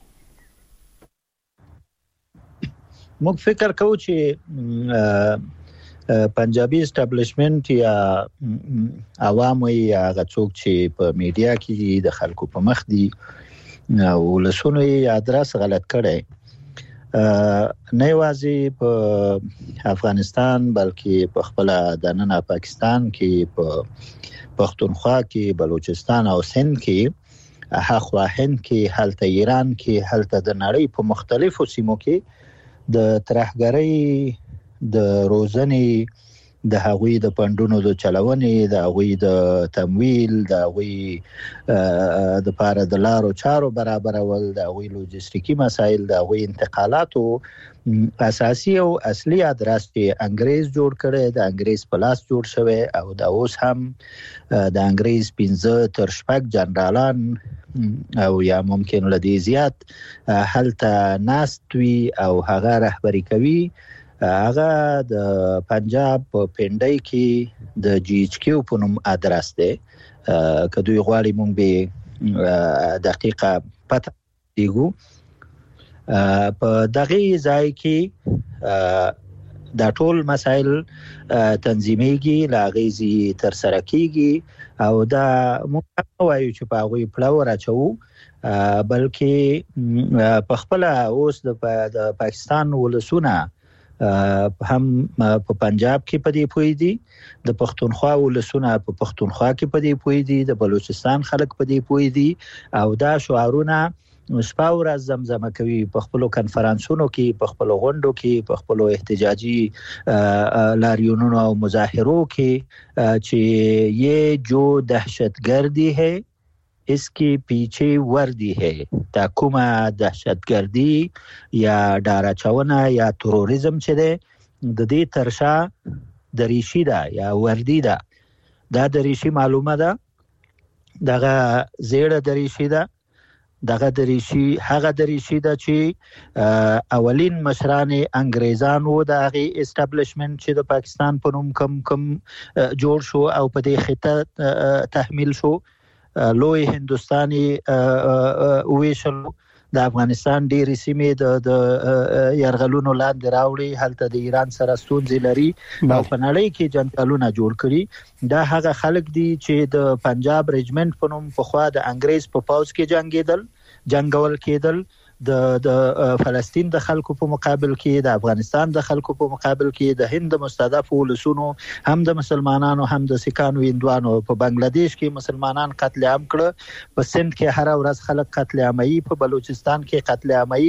موږ فکر کوو چې پنجابي اسټابلیشمنت یا عوام یا غڅوک چې په میډیا کې د خلکو په مخ دي او لسونو یې ادرس غلط کړي نه یوازې په افغانستان بلکې په خپل د نن پاکستان کې په پښتونخوا کې بلوچستان او سند کې هغه هند کې هلته ایران کې هلته د نړۍ په مختلفو سیمو کې د ترهګرۍ د روزنې د هغوی د پندونو د چلونې د هغوی د تمویل د هغوی د پاره د لارو چارو برابرول د هغوی لوجستیکي مسایل د هغوی انتقالاتو اساسي او اصلي ادرس چې انګريز جوړ کړي د انګريز پلاس جوړ شوی او د اوس هم د انګريز پنځه تر شپږ جنرالان او یا ممکن لدی زیات هلته ناستوي او هغه رهبری کوي هغه د پنجاب په پندای کې د جی ایچ کیو په نوم ادرس دی کدوې غواړي مونږ به دقیقه پته دیګو په دغه ځای کې دا ټول مسائل تنظیمېږي لاغېزي تر سره کیږي او دا مونږ وایو چې په هغه پلو راچو بلکې په خپل اوس د پاکستان ولسونه هم په پنجاب کې پدې پوي دي د پښتونخوا ولسونه په پښتونخوا کې پدې پوي دي د بلوچستان خلک پدې پوي دي او دا شعارونه شپه ورځ زمزمه کوي په خپل کنفرانسونو کې، په خپل غونډو کې، په خپل احتجاجي لاریونونو او مظاهرو کې چې یہ جو دهشتگردی ہے اس کے پیچھے وردی ہے. دا کومه دهشتګردي یا ډاراچونه یا تروریزم چې ده د دې ترشا دریشي ده یا وردی ده. دا دریشي معلومه ده، دغه زیړه دریشي ده، دغه دریشي هغه دریشي ده چې اولین مشران انګریزان وو د هغه اسټابلیشمنت چې د پاکستان په نوم کم کم جوړ شو او په دې خطه تحمیل شو. لوی هندستاني ویشلو د افغانستان ډېری سیمې د د یرغلونو لاندې راوړي، هلته د ایران سره ستونزې لري او په نړۍ کې جنګالونه جوړ کړي. دا هغه خلک دي چې د پنجاب رجمنټ په نوم په خوا د انګریز په پاوځ کې جنگیدل جنگول کېدل، د د فلسطین د خلکو په مقابل کې، د افغانستان د خلکو په مقابل کې، د هند مستضعف ولسونو هم د مسلمانانو هم د سکانو هندوانو په بنگلاديش کې مسلمانان قتل عام کړ، په سند کې هر ورځ خلک قتل عامي، په بلوچستان کې قتل عامي،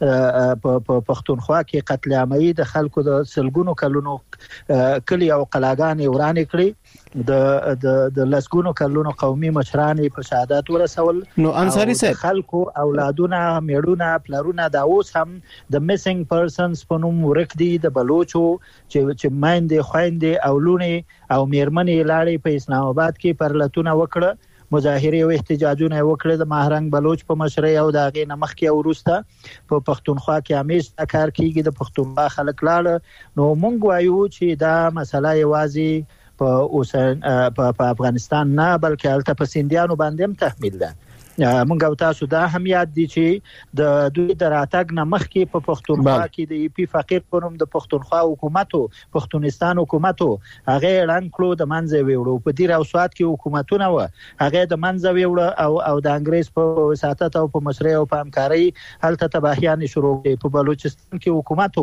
په پښتونخوا کې قتل عامي، د خلکو د سلګونو کلونو کلی او قلاګانې ورانې کړې، د د د لسګونو کلونو قومي مشران په شهادت ورسول. نو انصاری صاحب خلکو اولادونه میړونه پلرونه دا اوس هم د میسنګ پرسنز په نوم ورک دي، د بلوچو چې چې مایندې خويندې او لونې او میرمنې لاړې په اسلام آباد کې پرلتونه وکړه، مظاهره او احتجاجونه وکړه د ماهرنګ بلوچ په مشرۍ او د هغې نه مخکې او وروسته په پښتونخوا کې همیشه کار کیږي، د پښتونخوا خلک لاړه. نو مونږ وایو چې دا مسله یوازې په اوسن په افغانستان نه بلکې البته په سیندیانو باندې هم تحمیل ده. مونږ او تاسو دا هم یاد دي چې د دوی د راتګ نه مخکې په پښتونخوا کې د ای پی فقیر په نوم د پښتونخوا حکومتو پښتونستان حکومتو هغه اعلان کړو د منځه ویوړو، په دیر او سواد کې حکومتونه و هغه د منځه ویوړو او او د انګریز په وساتت او په مشرۍ او په همکارۍ هلته تباهیان شروع کړي. په بلوچستان کې حکومتو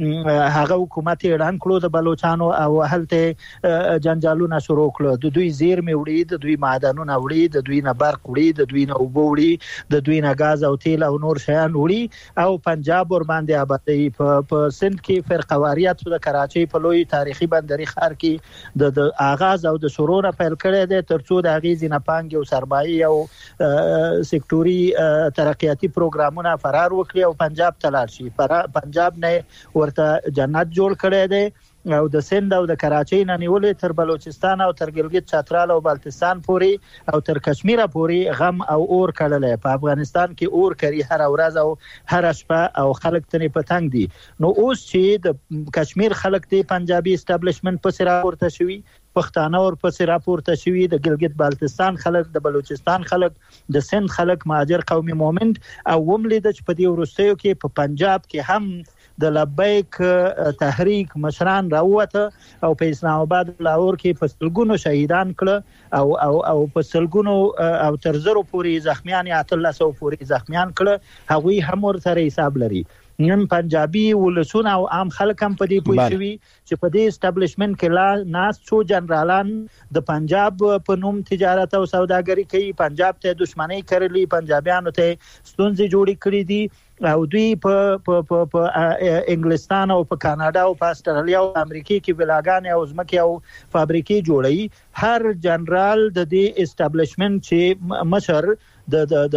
هغه حکومت اعلان کړو د بلوچستانو او هلته جنجالونه شروع کړل، د دوی زیرمې وړي، د دوی معدنونه وړي، د دوی نه برق وړي، د دوی نه او بوړي، د دوی نه غاز او تیل او نور شیان وړي او پنجاب ور باندې آبادی. په په سند کې فرقواریت د کراچۍ په لوی تاریخي بندري ښار کې د د آغاز او د شروع نه پیل کړی دی ترڅو د غیزي نه پانګ او سرمایي او سکتوري ترقیاتي پروګرامونه فرار وکړي او پنجاب ته لاړ شي. پنجاب نه ورته جنت جوړ کړی دی او د سند او د کراچۍ نه نیولې تر بلوچستان او تر ګلګت چترال او بلتستان پورې او تر کشمیر پورې غم او اور کړل. په افغانستان کې اور کری هر ورځ او هر شپه او خلک تنې پتنګ دي. نو اوس چې د کشمیر خلک دی پنجابي اسټابلیشمنت په سر راپورته شوی، پښتانه ور په سر راپورته شوی، د ګلګت بلتستان خلک، د بلوچستان خلک، د سند خلک، مهاجر قومي مومنت او وملي د په دې ورستیو کې په پنجاب کې هم د لبیک تحریک مشران راوته او په اسلام آباد لاهور کې په سلګونو شهیدان کړه او او او په سلګونو او تر زرو پورې زخمیان یا اتل سو پورې زخمیان کړه، هغوی هم ورته حساب لري. نن پنجابي ولسونه او عام خلک هم په دې پوه شوي چې په دې اسټابلیشمنت کې لا ناس څو جنرالان د پنجاب په نوم تجارت او سوداګري کوي، پنجاب ته دښمنۍ کړلې، پنجابیانو ته ستونزې جوړې کړې دي او دوی په په په انګلستان او په کاناډا او په استرالیا او امریکا کې ولاګان او ځمکې او فابریکې جوړي. هر جنرال د دې اسټابلیشمنت چې مشر د د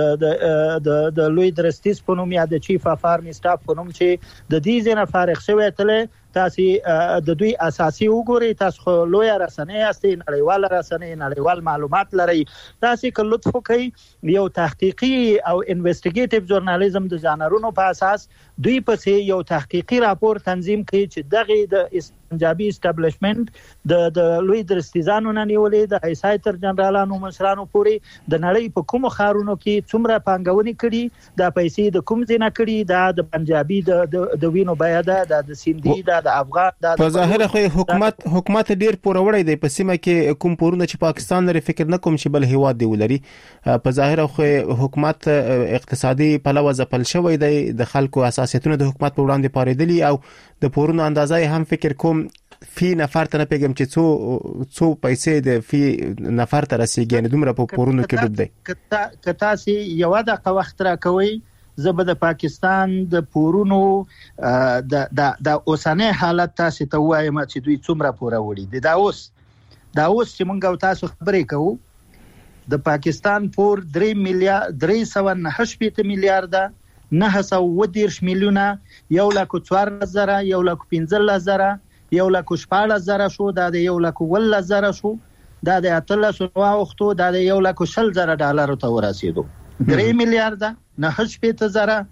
د د د لوی درستیس په نوم یا د چیف اف آرمی سټاف په نوم چې د دې ځنه فارغ شوی تل تاسو د دوی اساسي وګورئ، تاسو لوی رسنۍ استئ، نړیوال رسنۍ، نړیوال معلومات لري، تاسو که لطف وکړئ یو تحقیقي او انویسټیګیټیو ژورنالیزم د ژانرونو په اساس دوی پسې یو تحقیقي راپور تنظیم کړي چې دغه د پنجابي اسټابلیشمنت د د لوی درستیزانو نه نیولې د ایسایتر جنرالانو مشرانو پورې د نړۍ په کوم خارونو کې څومره پانګونې کړي، د پیسې د کوم ځای نه کړي، دا د پنجابي د د وینو بیا ده، د سیندي دا د افغان دا په ظاهر خو حکومت حکومت ډیر پوروړی دی په سیمه کې، کوم پورونه چې پاکستان لري فکر نه کوم چې بل هیواد دی ولري. په ظاهر خو حکومت اقتصادي پلوه ځپل شوی دی، د خلکو اساسیتونه د حکومت په وړاندې پاریدلي او د پورونو اندازې هم فکر کوم فی نفر ته نه پیګم چې څو څو پیسې د فی نفر ته رسیږي نه دومره په پورونو کې ډوب دی. کتا کتا سي یو د وخت را کوي زبر د پاکستان د پورونو د د د اوسنۍ حالت تاسو ته وایم چې دوی څومره پوره وړي. دا اوس دا اوس چې مونږ تاسو خبرې کوو د پاکستان پور درې میلیارډ درې سوه نهه شپږ میلیارډ نه سوه ودیرش میلیونه یو لک څوارلس زره یو لک پنځلس زره یو لک شپاړس زره شو دا د یو لک ولس زره شو دا د اتلس وختو دا د یو لک شل زره ډالر ته ورسېدو. درې میلیارډ نه شپږ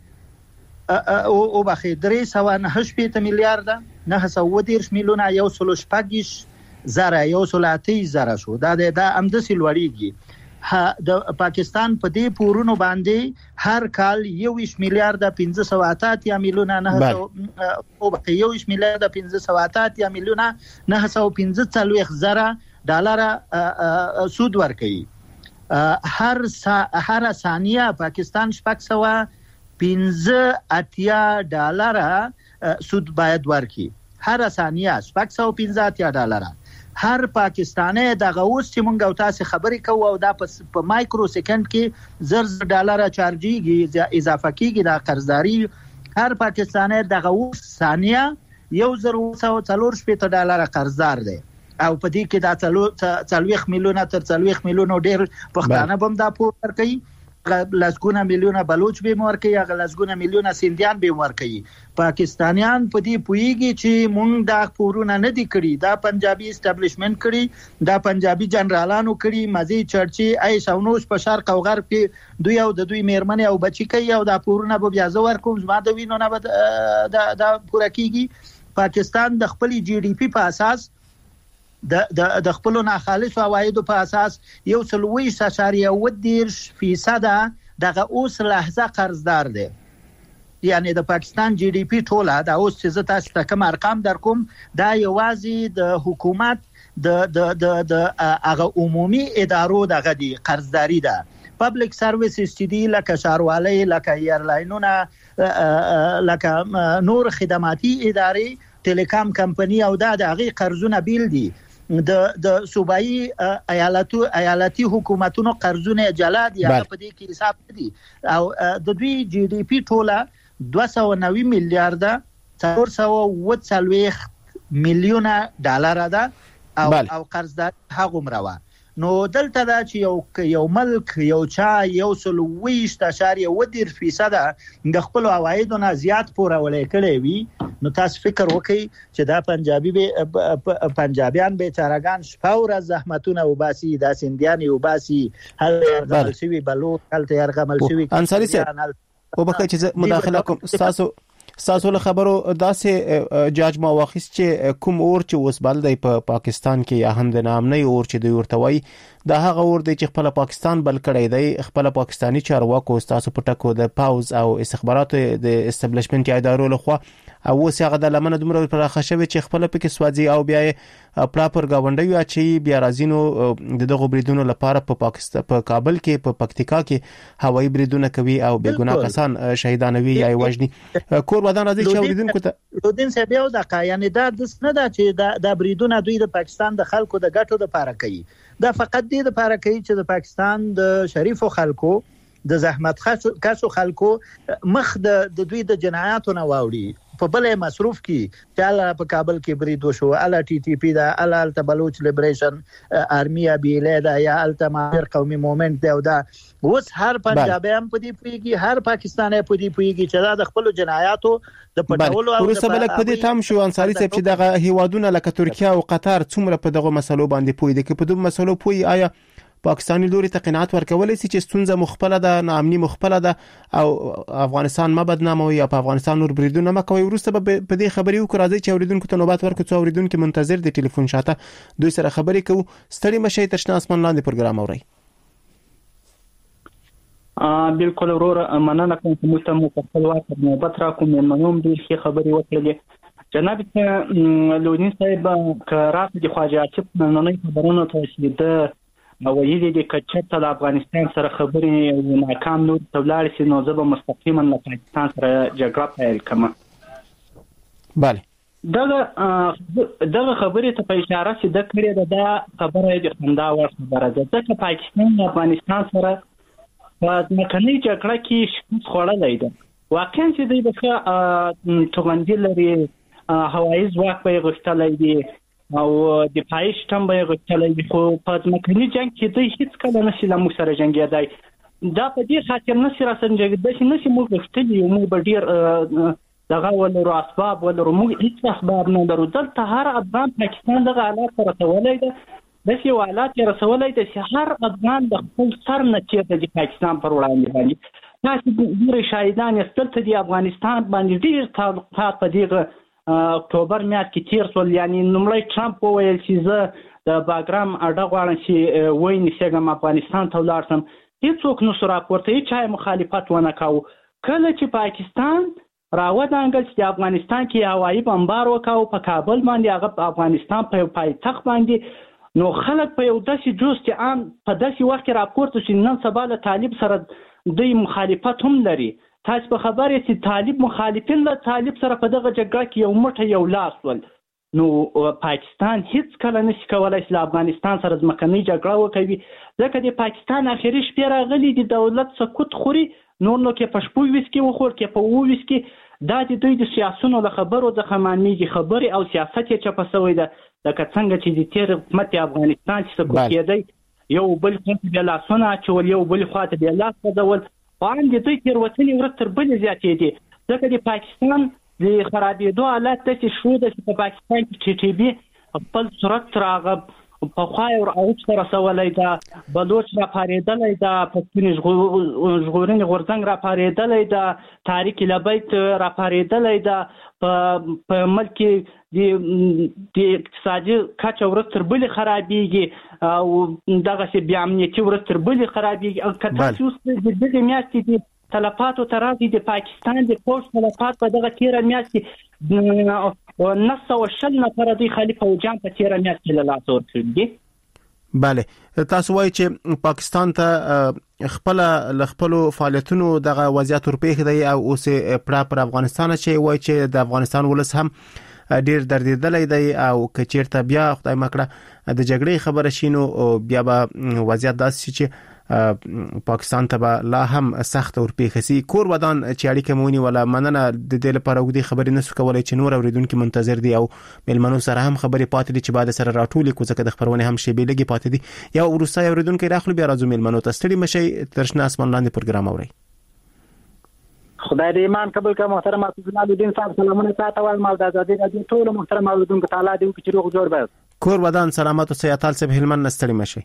زره او او بخې درې سوه نه شپږ میلیارډ نه سوه ودیرش میلیونه یو سل شپږ زره یو سل اته زره شو دا د د امدسي لوړیږي. د پاکستان په دې پورونو باندې هر کال یو میلیارډ پنځه سوه اته میلیونه نه او بقي یو میلیارډ پنځه سوه اته میلیونه نه سوه پنځه څلوېښت زره ډالر سود ورکوي. هر سا هر ثانیه پاکستان شپږ سوه پنځه اتیا ډالر سود باید ورکړي. هر ثانیه شپږ سوه پنځه اتیا ډالر. هر پاکستانی دغه اوس چې مونږ او تاسو خبرې کوو او دا په مایکرو سکند کې زر زر ډالر چارجيږي اضافه کیږي د قرضداري. هر پاکستانی دغه اوس ثانیه یو زر سوه څلور شپږ ډالر قرضدار دی او په دې کې دا څلوېښت میلیونه تر څلوېښت میلیونه ډېر پښتانه بم دا پور ورکوي. لسګونه میلیونه بلوچ به ورکوي هغه لسګونه میلیونه سیندیان به ورکوي. پاکستانیان په دې پویږي چې مونږ دا پورونه نه دي کړی دا پنجابي اسټابلیشمنت کړی دا پنجابي جنرالانو کړی مزي چرچی ای شاونوش په شرق او غرب کې دوی او د دوی میرمنې او بچی کوي او دا پورونه به بیا زور کوم زما د وینو نه دا دا پوره کیږي. پاکستان د خپل جی ډي پی په اساس د د د خپل ناخالص عوایدو په اساس یو سلوي اشاریه ودیرش فیصد دغه اوس لحظه قرضدار دی. یعنی د پاکستان جی ډي پی ټوله دا اوس چې تاسو ته کوم ارقام در کوم دا یوازې د حکومت د د د د هغه عمومي ادارو دغه دی قرضداري ده. پبلک سرویسز چې دی لکه ښاروالۍ لکه ایرلاینونه لکه نور خدماتي ادارې ټیلیکام کمپنی او دا د هغه قرضونه بیل دي. د د صوبایي ایالتو ایالتي حکومتونو قرضونه جلا دي هغه په دې کې حساب دي او د دوی جی ډي پی ټوله دوه سوه او نوي میلیارډ څلور سوه او څلوېښت میلیونه ډالر ده او بل. او قرضدار هغه مروه. نو دلته دا چې یو یو ملک یو چا یو سل ویشت اشاریه ودیر فیصد د خپل عوایدو نه زیات پورولې کړي وي نو تاسو فکر وکړئ چې دا پنجابي به پنجابیان به چارهګان شپاوره زحمتونه وباسي دا سنديان وباسي هل غمل شوی بلوط هل تیار غمل شوی انصاری صاحب او بکه چې مداخله کوم تاسو تاسو له خبرو داسې جاج ما واخیس چې کوم اور چې وسبل دی په پاکستان کې یا هم د نامنۍ اور چې دی ورتوي دا هغه اور دی چې خپل پاکستان بل کړی دی خپل پاکستانی چارواکو تاسو په ټکو د پاوز او استخباراتو د استابلیشمنت ادارو لخوا او اوس هغه د لمنه دومره پراخه شوی چې خپل پکې سوځي او بیا پراپر گاونډي اچي بیا رازینو د دغه بریدونو لپاره په پاکستان په کابل کې په پکتیکا کې هوایي بریدونه کوي او بے ګناه کسان شهیدانوي یا وژني کور ودان راځي چې اوریدونکو ته لودین سه بیا د قایانه د نه دا چې د بریدونه دوی د پاکستان د خلکو د ګټو د لپاره کوي دا فقط د لپاره کوي چې د پاکستان د شریفو خلکو د زحمت کاسو خلکو مخ د دوی د جنایاتو نه واوړي په بلې مصروف کې چې اله په کابل کې برید وشو اله ټي ټي پی دا اله الته بلوچ لیبریشن ارمي بیله دا یا الته ماهر قومي مومنت دا او دا اوس هر پنجابي هم په دې پیږي هر پاکستاني په دې پیږي چې دا د خپل جنایاتو د پټولو او د بلک په دې تام شو انصاری صاحب چې دغه هیوادونه لکه ترکیه او قطر څومره په دغه مسلو باندې پوي دي کې په دغه مسلو پوي آیا پاکستاني لوري ته قناعت ورکولای شي چې ستونزه مخبله ده ناامني مخبله ده او افغانستان ما بدناموي یا په افغانستان نور بریدونه ما کوي ورسته په دې خبري وکړه راځي چې اوریدونکو ته نوبات ورکړو څو اوریدونکو منتظر دي ټلیفون شاته دوی سره خبري کوو ستړي مشي تشنا اسمان لاندې پروګرام اوري ا بالکل ورور مننه کوم چې مو ته خپل وخت نوبت را کوم منوم دي چې خبري وکړلې جناب ته لونی صاحب کراف دي خواجه چې نن خبرونه ته شیده او یی دي کچته د افغانستان سره خبرې ناکام نور تولار سي نو زه به مستقیما له پاکستان سره جګړه پیل کوم. بله دغه دغه خبرې ته په اشاره چې د کړې ده دا خبره د خندا وړ خبره ده ځکه پاکستان او افغانستان سره په ځمکنۍ جګړه کې شکست خوړلی ده. واقعا چې دوی به توغندي لري، هوایي ځواک به یې غښتلی دی او دفاعي شتم به یې غښتلی دی، خو په ځمکني جنګ کې دوی هېڅکله نشي له موږ سره جنګېدی. دا په دې خاطر نشي راسره جنګېدی چې نشي موږ غښتلي یو، موږ به ډېر دغه ولرو اسباب ولرو، موږ هیڅ اسباب نه لرو. دلته هر افغان پاکستان دغه حالات سره رسولی ده، داسې یو حالات یې رسولی ده چې هر افغان د خپل سر نه چېرته د پاکستان پر وړاندې باندې تاسې ډېرې شاهدان یاست. دلته د افغانستان باندې ډېر تعلقات په دغه اکتوبر میاشت کې تېر شول. یعنې لومړی ټرمپ وویل چې زه د باګرام اډه غواړم چې ونیسېږم افغانستان ته ولاړ شم، هېڅوک نشو راپورته، هېچا یې مخالفت ونه کوو. کله چې پاکستان راودانګل چې افغانستان کې هوایي بمبار وکاو په کابل باندې، هغه په افغانستان په پایتخت باندې، نو خلک په یو داسې جوش چې عام په داسې وخت کې راپورته چې نن سبا له طالب سره دوی مخالفت هم لري. تاسو په خبر یې چې طالب مخالفین له طالب سره په دغه جګړه کې یو موټی یو لاس ول. نو پاکستان هیڅ کله نشي کولای چې له افغانستان سره ځمکنۍ جګړه وکوي، ځکه د پاکستان آخري شپې راغلي د دولت سکوت خوري، نور نو کې په شپږ ویس کې وخور کې په اوه ویس کې. دا د دوی د سیاسونو له خبرو څخه معنیږي، خبرې او سیاست یې چپه شوی ده. لکه څنګه چې د تېر حکومت افغانستان چې سقوط کېدی، یو بل خواته بیا لاسونه اچول، یو بل خواته بیا لاس غځول، خو هم د دوی تېروتنې ورځ تر بلې زیاتېدې. ځکه د پاکستان د خرابېدو حالت داسې شو ده چې په پاکستان کې ټي ټي بي خپل صورت تر هغه پخوا یې ور اوج ته رسولی ده، بلوچ راپارېدلی ده، پښتون ژغورنې غورځنګ راپارېدلی ده، تحریک لبیک راپارېدلی ده، په ملک کې د اقتصادي کچه ورځ تر بلې خرابېږي او دغسې بې امنیتي ورځ تر بلې خرابېږي. او که تاسې اوس د دغې میاشتې د تلفاتو ته راځي، د پاکستان د پوځ تلفات په دغه تېره میاشت کې نهه سوه شل نفره دوی خالي فوجیان په تېره میاشت کې له لاسه ورکړي دي. بله، تاسو وایئ چې پاکستان ته خپله له خپلو فعالیتونو دغه وضعیت ورپېښ دی او اوس یې پړه پر افغانستان چې وایي چې د افغانستان ولس هم ډیر دردېدلی دی او که چېرته بیا خدای مکړه د جګړې خبره شي نو بیا به وضعیت داسې چې پاکستان ته به لا هم سخت ورپېښه سي. کور ودان چې اړیکه مو ونیوله، مننه. د دې لپاره اوږدې خبرې نسو کولی چې نور اورېدونکي منتظر دي او مېلمنو سره هم خبرې پاتې دي چې باید سره راټولې کړو ځکه د خپرونې هم شیبې لږې پاتې دي. یو وروستی اورېدونکی راخلو، بیا راځو مېلمنو ته. ستړي مشئ، تر شنه اسمان لاندې پروګرام اورئ. خدای دې ایمان قبول کړه. محترم عبدالله الدین صاحب سلامونه تاسو ته وایم او د ازادي راډیو ټول محترم اوریدونکو ته الله دې وکړي چې روغ جوړ وي. کور ودان سلامت اوسئ. اتل صاحب هلمند نه ستړي مشئ.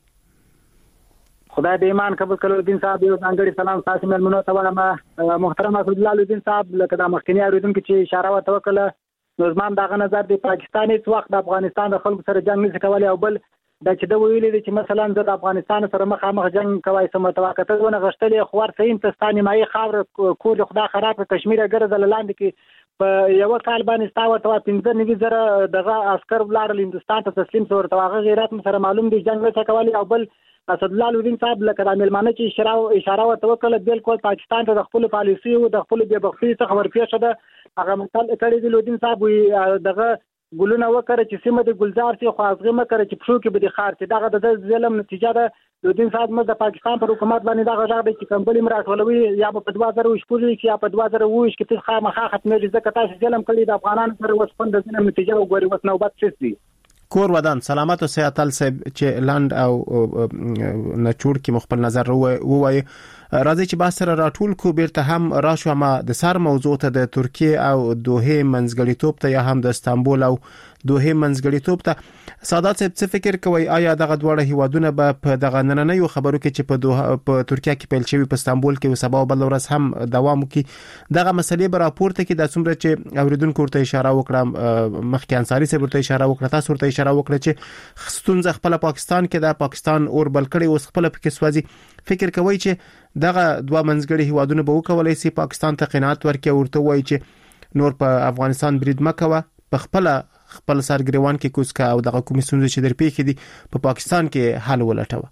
خدای دې ایمان قبول کړه. الدین صاحب یو ځانګړي سلام تاسو مېلمنو ته وایم. محترم عبدالله الدین صاحب لکه د مخکنی اوریدونکو چې اشاره ورته وکړه، نو زما دغه نظر دی پاکستان هیڅ وخت د افغانستان د خلکو سره جنګ نشي کولی، او بل دا چې دا ویلي دي چې مثلا زه د افغانستان سره مخامخ جنګ کوي سم توقعته ونه غشتلې خو ورته هندستان مایي خاور کور خدا خراب کشمیر ګرځل لاندې کې په یو کال باندې تاو ته پنځه نوي زره دغه عسكر ولاړل هندستان ته تسلیم شو، ورته هغه غیرت سره معلوم دي جنگ نه کوي. او بل اسدالله الدین صاحب لکه د ملمانه چې اشاره اشاره ورته وکړه بالکل پاکستان ته د خپل پالیسي او د خپل بې بخښۍ څخه ورپېښه ده. هغه مثال کړی دی الدین صاحب دغه ګلونه وکړه چې سیمه د ګلزار سي خو ازغه مکړه چې پښو کې به د خار چې دغه د ظلم نتیجه ده. الدین صاحب مې د پاکستان پر حکومت باندې دغه ځای دی چې کمبلي مراټولوي یا په دوه زره وشپږ کې یا په دوه زره وش کې تل خامخا ختمېږي ځکه تاسو ظلم کړی د افغانانو سره وسپند د ظلم نتیجه وګوري وس نوبت څه دي. کور ودان سلامت او سیاتل صاحب چې لاند او نچور کې مخبل نظر ووایي. راځي چې با سره راټول کو بیرته هم راشو ما د سر موضوع ته د ترکیه او دوه منځګړیتوب ته یا هم د استانبول او دوه منځګړیتوب ته. سادات صاحب څه فکر کوي آیا دغه دواړه هیوادونه به په دغه نننیو خبرو کې چې په دوه په ترکیه کې پیل شوی په استانبول کې او سبا بل ورځ هم دوام کوي دغه مسلې به راپورته کې د څومره چې اوریدونکو ورته اشاره وکړه مخکې انصاری صاحب ورته اشاره وکړه تاسو ورته اشاره وکړه چې ستونزه خپل پاکستان کې د پاکستان اور بل کړي اوس خپل پکې سوازي. فکر کوي چې دغه دوه منځګړي هیوادونه به وکولای شي پاکستان ته قناعت ورکړي ورته وایي چې نور په افغانستان برید مکوه په خپل خپل سرګریوان کې کوڅه او دغه کومې ستونزې چې در پیښې دي په پا پاکستان کې حل ولټوه.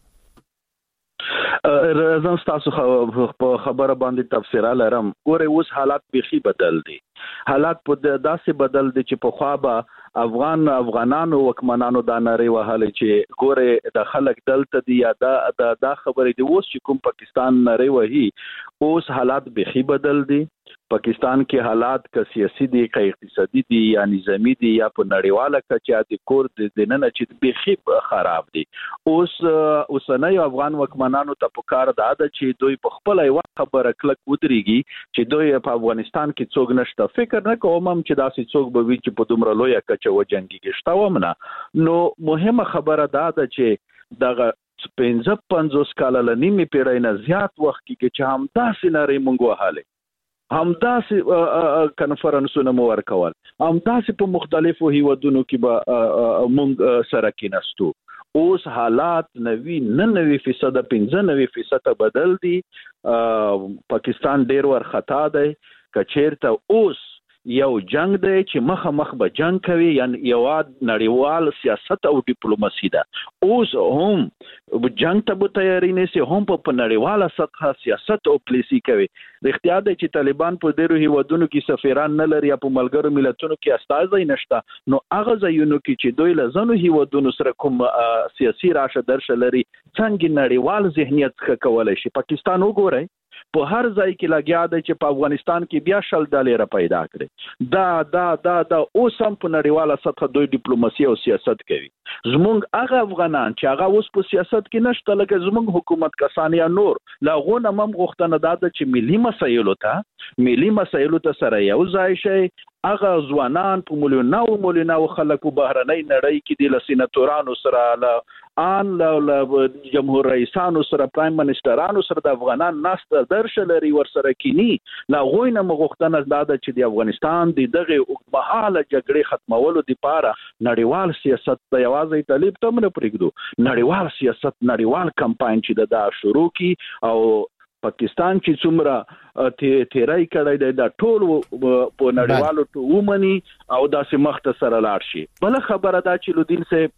زه تاسو په خبره باندې تفسیر لرم. ګوره اوس حالات بيخي بدل دي. حالات په داسې بدل دي چې په خوا به افغان افغانانو وکمنانو دا نری وهل چې ګوره د خلک دلته دی یا دا دا خبرې دی اوس چې کوم پاکستان نری وهي اوس حالات بخي بدل دي پاکستان کې حالات که سیاسي دي که اقتصادي دي یا نظامی دي یا په نړیواله کچه د کور د نن چې بخي خراب دي اوس اوسنۍ افغان وکمنانو ته پکار ده چې دوی په خپل یو خبره کلک ودرېږي چې دوی په افغانستان کې څوک نشته فکر نه کوم چې داسې څوک به وي چې په دومره لوی کچه و جنگي شته ومنه نو مهمه خبره ده چې دغه پنځه پنځوس کاله لنیمه پیړۍ نه زیات وخت کې چې هم داسې نری مونږ وهاله هم داسې کنفرنسونه مو ورکول هم داسې په مختلفو هیوادونو کې به مونږ سره کېناستو اوس حالات نوي ننوي فیصد پنځه نوي فیصد بدل دي پاکستان ډیر ورخطا دی کچیرته اوس یو جنگ دی چې مخه مخ به جنگ کوي یعنی یو نړیوال سیاست او ډیپلوماسي ده اوس هم جنگ ته به تیاری نشي هم په نړیواله سطح سیاست او پالیسي کوي اختیار دی چې طالبان په ډیرو هیوادونو کې سفیران نه لري په ملګرو ملتونو کې استازي نشته نو هغه ځایونو کې چې دوی له ځنو هیوادونو سره کوم سیاسي راشه درشه لري څنګه نړیوال ذهنیت ښه کولای شي پاکستان وګورئ په هر ځای کې لګیا دی چې په افغانستان کې بیا شل ډالۍ را پیدا کړي دا دا دا دا اوس هم په نړیواله سطح دوی ډیپلوماسي او سیاست کوي زمونږ هغه افغانان چې هغه اوس په سیاست کې نشته لکه زمونږ حکومت کسان یا نور لاغونه هم غوښتنه ده چې ملي مسایلو ته ملي مسایلو ته سره یو ځای شي هغه ځوانان په ملیونونو ملیونونو خلک په بهرنۍ نړۍ کې د سېناتورانو سره له ان له جمهور رئیسانو سره پرایم منسټرانو سره د افغانان ناست درشه لري ورسره کینی لا غوینه مغختنه ده چې د افغانستان د دغه اوږدمهاله جګړې ختمولو لپاره نړیوال سیاست د یوازې طالب ته نه پرېږدو نړیوال سیاست نړیوال کمپاین چې د شروع کی او پاکستان چې څومره تیرای کړی دی دا ټول په نړیوالو ته ومني او داسې مخته سره لاړ شي بل خبره دا چې لودین صاحب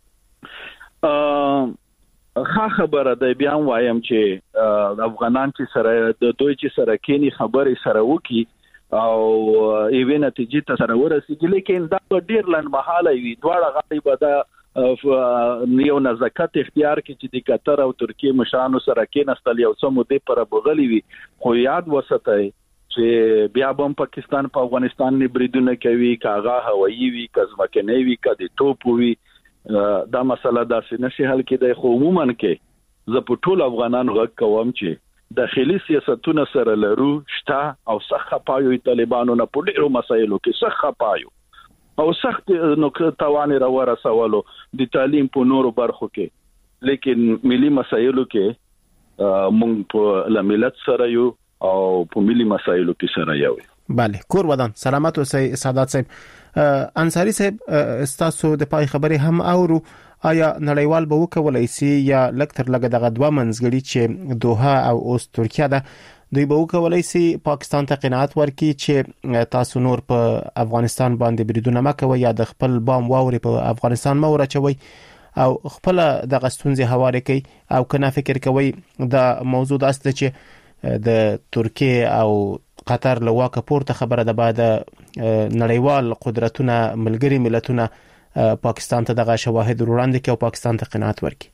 ښه خبره ده بیا وایم چې افغانان چې سره د دوی چې سره کینی خبرې سره وکي او ایوه نتیجې ته سره ورسېږي لیکن دا ډیر لنډمهاله وي دواړه غاړې به دا یو نزاکت اختیار کې چې د قطر او ترکیه مشرانو سره کېناستل یو څه مودې پر بغلی وي خو یاد وساتئ چې بیا هم پاکستان په افغانستان نه بریدونه کوي کاغه هوایی وي کزمکنه وي کدي توپ وي دا مسله داسې نشي حل کېدای خو عموما کې زه په ټول افغانان غږ کوم چې داخلي سیاستونه سره لرو شته او سخه پایو طالبانو نه په ډیرو مسایلو کې سخه پایو او سخت نو توان را ورسولو د تعلیم په نورو برخو کې لیکن ملي مسایلو کې مونږ په ملت سره یو او په ملي مسایلو کې سره یو بله کور ودان سلامت اوسئ سعادت صاحب انصاری صاحب استاسو د پای خبرې هم اورو آیا نړیوال به وکولای شي یا لکتر لګه دغه دوه منځګړي چې دوحه او اوس ترکیه ده دوی به وکولای شي پاکستان ته قناعت ورکړي چې تاسو نور په افغانستان باندې بریدونه مکوئ یا د خپل بام واوري په افغانستان مو ورچوي او خپل د غستونځي حواله کوي او کنه فکر کوي د موضوع داسته چې د ترکیه او قطر له واکه پورته خبره ده بعد نړیوال قدرتونه ملګری ملتونه پاکستان ته دغه شواهد وړاندې کوي او پاکستان ته قناعت ورکړي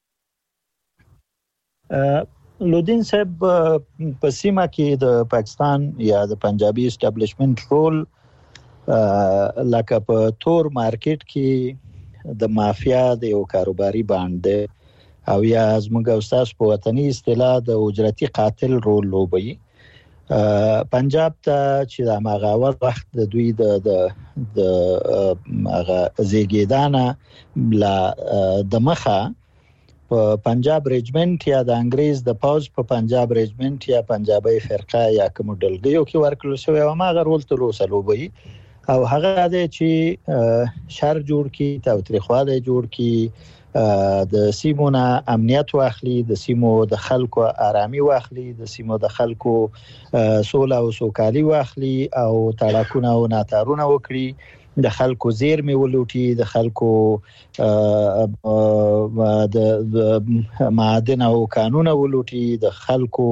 لودین صاحب په سیمه کې د پاکستان یا د پنجابي اسټابلیشمنت رول لکه په تور مارکیټ کې د مافیا د یو کاروباري باندې او یا زموږ استاد په وطني اصطلاح د اجرتي قاتل رول لوبي پنجاب ته چې د ماغاور وخت د دوی د د هغه زیګیدانه لا د مخه په پنجاب ریجمنټ یا د انګريز د پاوز په پنجاب ریجمنټ یا پنجابي فرقه یا کوم ډلګیو کې ورکړل شوی او ما غرول تر اوسه لوبي او هغه د چې شر جوړ کی توتریخواله جوړ کی د سیمونه امنیت واخلي، د سیمو د خلکو آرامي واخلي، د سیمو د خلکو سوله او سوکالي واخلي او تړاکونه او ناتارونه وکړي، د خلکو زیرمې ولوټي، د خلکو د معادن او قانون ولوټي، د خلکو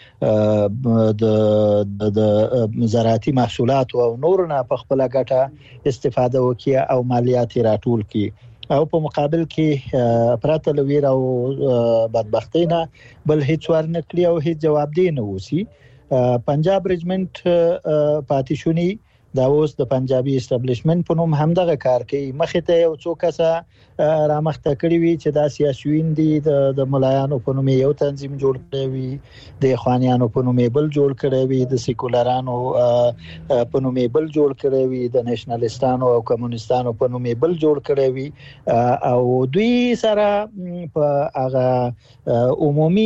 د د زراعتي محصولات او نور نه په خپل ګټه استفاده وکړي او مالیات راټول کړي او په مقابل کې پراته لویر او بدبختینا بل هیڅ ورنکړي او هیڅ جواب دی نه وسی. پنجاب رجمنت پاتې شونی دا اوس د پنجابي اسټابلیشمنت په نوم همدغه کار کوي. مخې ته یو څو کسه را مخته کړی وي چې دا سیاسيون دي، د ملایانو په نوم یو تنظیم جوړ کړی وي، د اخوانیانو په نوم بل جوړ کړی وي، د سیکولرانو په نوم بل جوړ کړی وي، د نېشنلستانو او کمونستانو په نوم بل جوړ کړی وي او دوی سره په هغه عمومي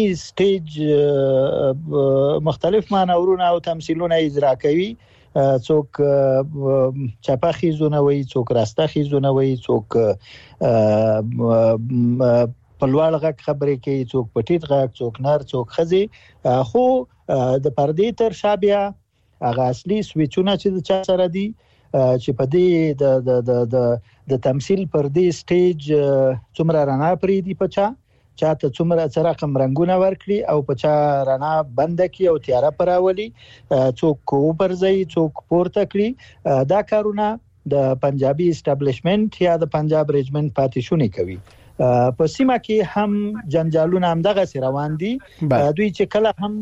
سټیج مختلف مانورونه او تمثيلونه اجرا کوي. څوک چپاخیزونه وي، څوک راستخیزونه وي، څوک په لوړ غږ خبرې کوي، څوک په ټیټ غږ، څوک نر، څوک خزي. خو د پردې تر شابه هغه اصلي سویچونه چې چا سره دي چې په دې د د د د تمثيل پر دې سټیج څومره رڼا پرې دي، په چا چاته څومره سره کم رنگونه ورکړي او په چا رڼا بند کړي او تیاره پراولي، څوک وبرځي، څوک پورته کړي. دا کارونه د پنجابي اسټابلیشمنت یا د پنجاب رجمنت پاتې شونی کوي. په سیمه کې هم جنجالونه هم دغه روان دي. دوی چې کله هم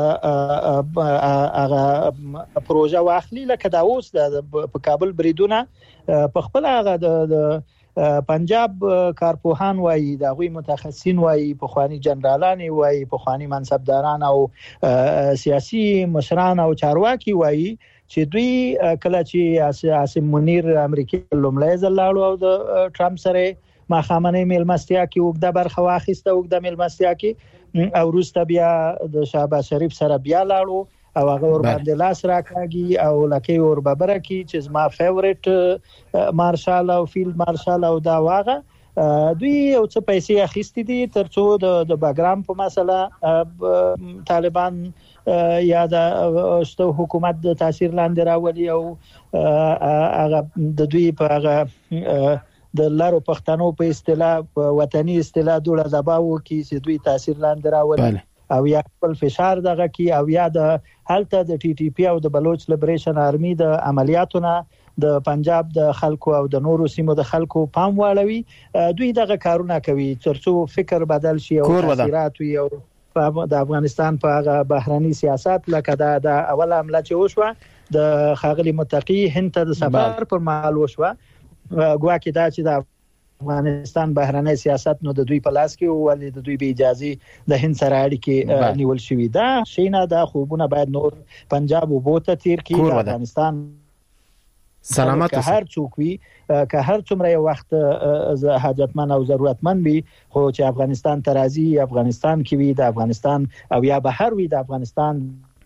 هغه پروژه واخلي لکه دا اوس په کابل بریدونه په خپل هغه د پنجاب کارپوهان وایي، د غوي متخصصین وایي، په خواني جنرالان وایي، په خواني منصبداران او سیاسي مشران او چارواکي وایي چې دوی کله چې عاصم منیر امریکای لومړی ځل لاړو او د ټرمپ سره مخامنه میلمستیا کې وګدا برخه واخیسته، وګدا میلمستیا کې او وروسته بیا د شهباز شریف سره بیا لاړو او هغه ور باندې لاس راکاږي او لکه ور ببره کی چې زما فیورټ مارشال او فیلډ مارشال او دا واغه دوی یو څه پیسې اخیستې دي ترڅو د باګرام په مسله طالبان یا د حکومت د تاثیر لاندې راولي او هغه د دوی په هغه د لارو پښتنو په اصطلاح وطني اصطلاح دوړه دباو کی چې دوی تاثیر لاندې راولي او یا خپل فشار دغه کی او یا د هلته د ټي ټي پی او د بلوچ لیبریشن آرمي د عملیاتونه د پنجاب د خلکو او د نورو سیمو د خلکو پام واړوي. دوی دغه کارونه کوي ترڅو فکر بدل شي او تاثیرات وي او د افغانستان په هغه بهرني سیاست لکه دا د اول حمله چې وشوه د خاغلی متقی هند د سفر پر مهال وشوه، ګواکې دا چې د افغانستان بهرنی سیاست نو د دوی په لاس کې ولې د دوی به اجازه د هند سره اړیکې نیول شوې ده. شینه دا خوبونه باید نور پنجاب او بوته تیر کې افغانستان سلامت که هر څوک وي، که هر څومره یو وخت حاجتمن او ضرورتمند وي، خو چې افغانستان ترازی افغانستان کې وي د افغانستان او یا بهر وي د افغانستان.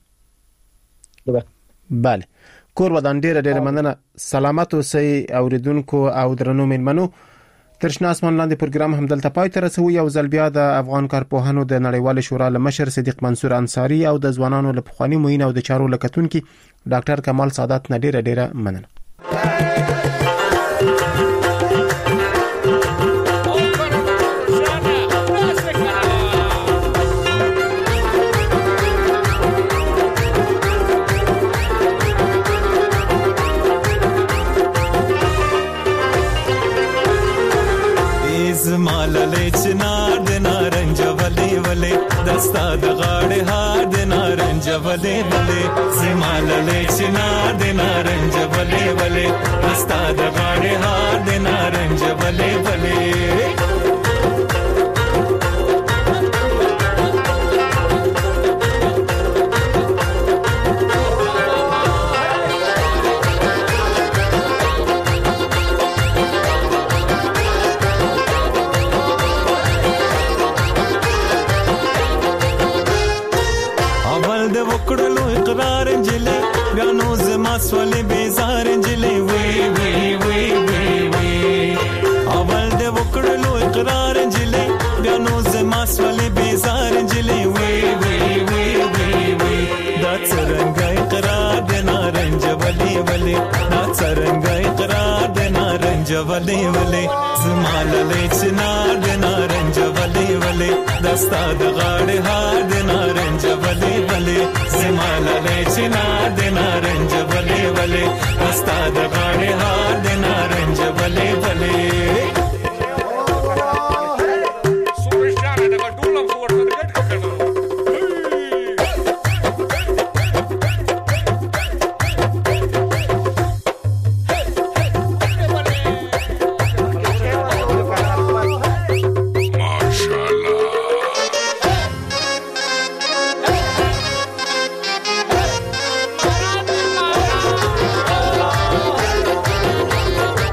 بله کور ودان ډیره ډیره مننه. سلامت اوسئ اوریدونکو او درنو مېلمنو. ترشنا اسمان لاندې پروګرام هم دلته پای ته رسوي. یو ځل بیا د افغان کارپوهانو د نړیوال شورا لمشر صدیق منصور انصاری او د ځوانانو له پخوانی موین او د چارو لکتونکو ډاکټر کمال سعادت نه ډیره ډیره مننه. زمالله چنار د نارنج ولې ولې دستا د غاړې هار د نارنج ولې ولې زمالله چنار د نارنج ولې ولې دستا د غاړې هار د نارنج ولې ولې. مسولې بیزار انجلې وی وی وی وی اول د وکړلو اقرار ولې ولې زماله چنار د نارنج ولې ولې دستا د غاړې هار د نارنج ولې ولې زماله چنار د نارنج ولې ولې دستا د غاړې هار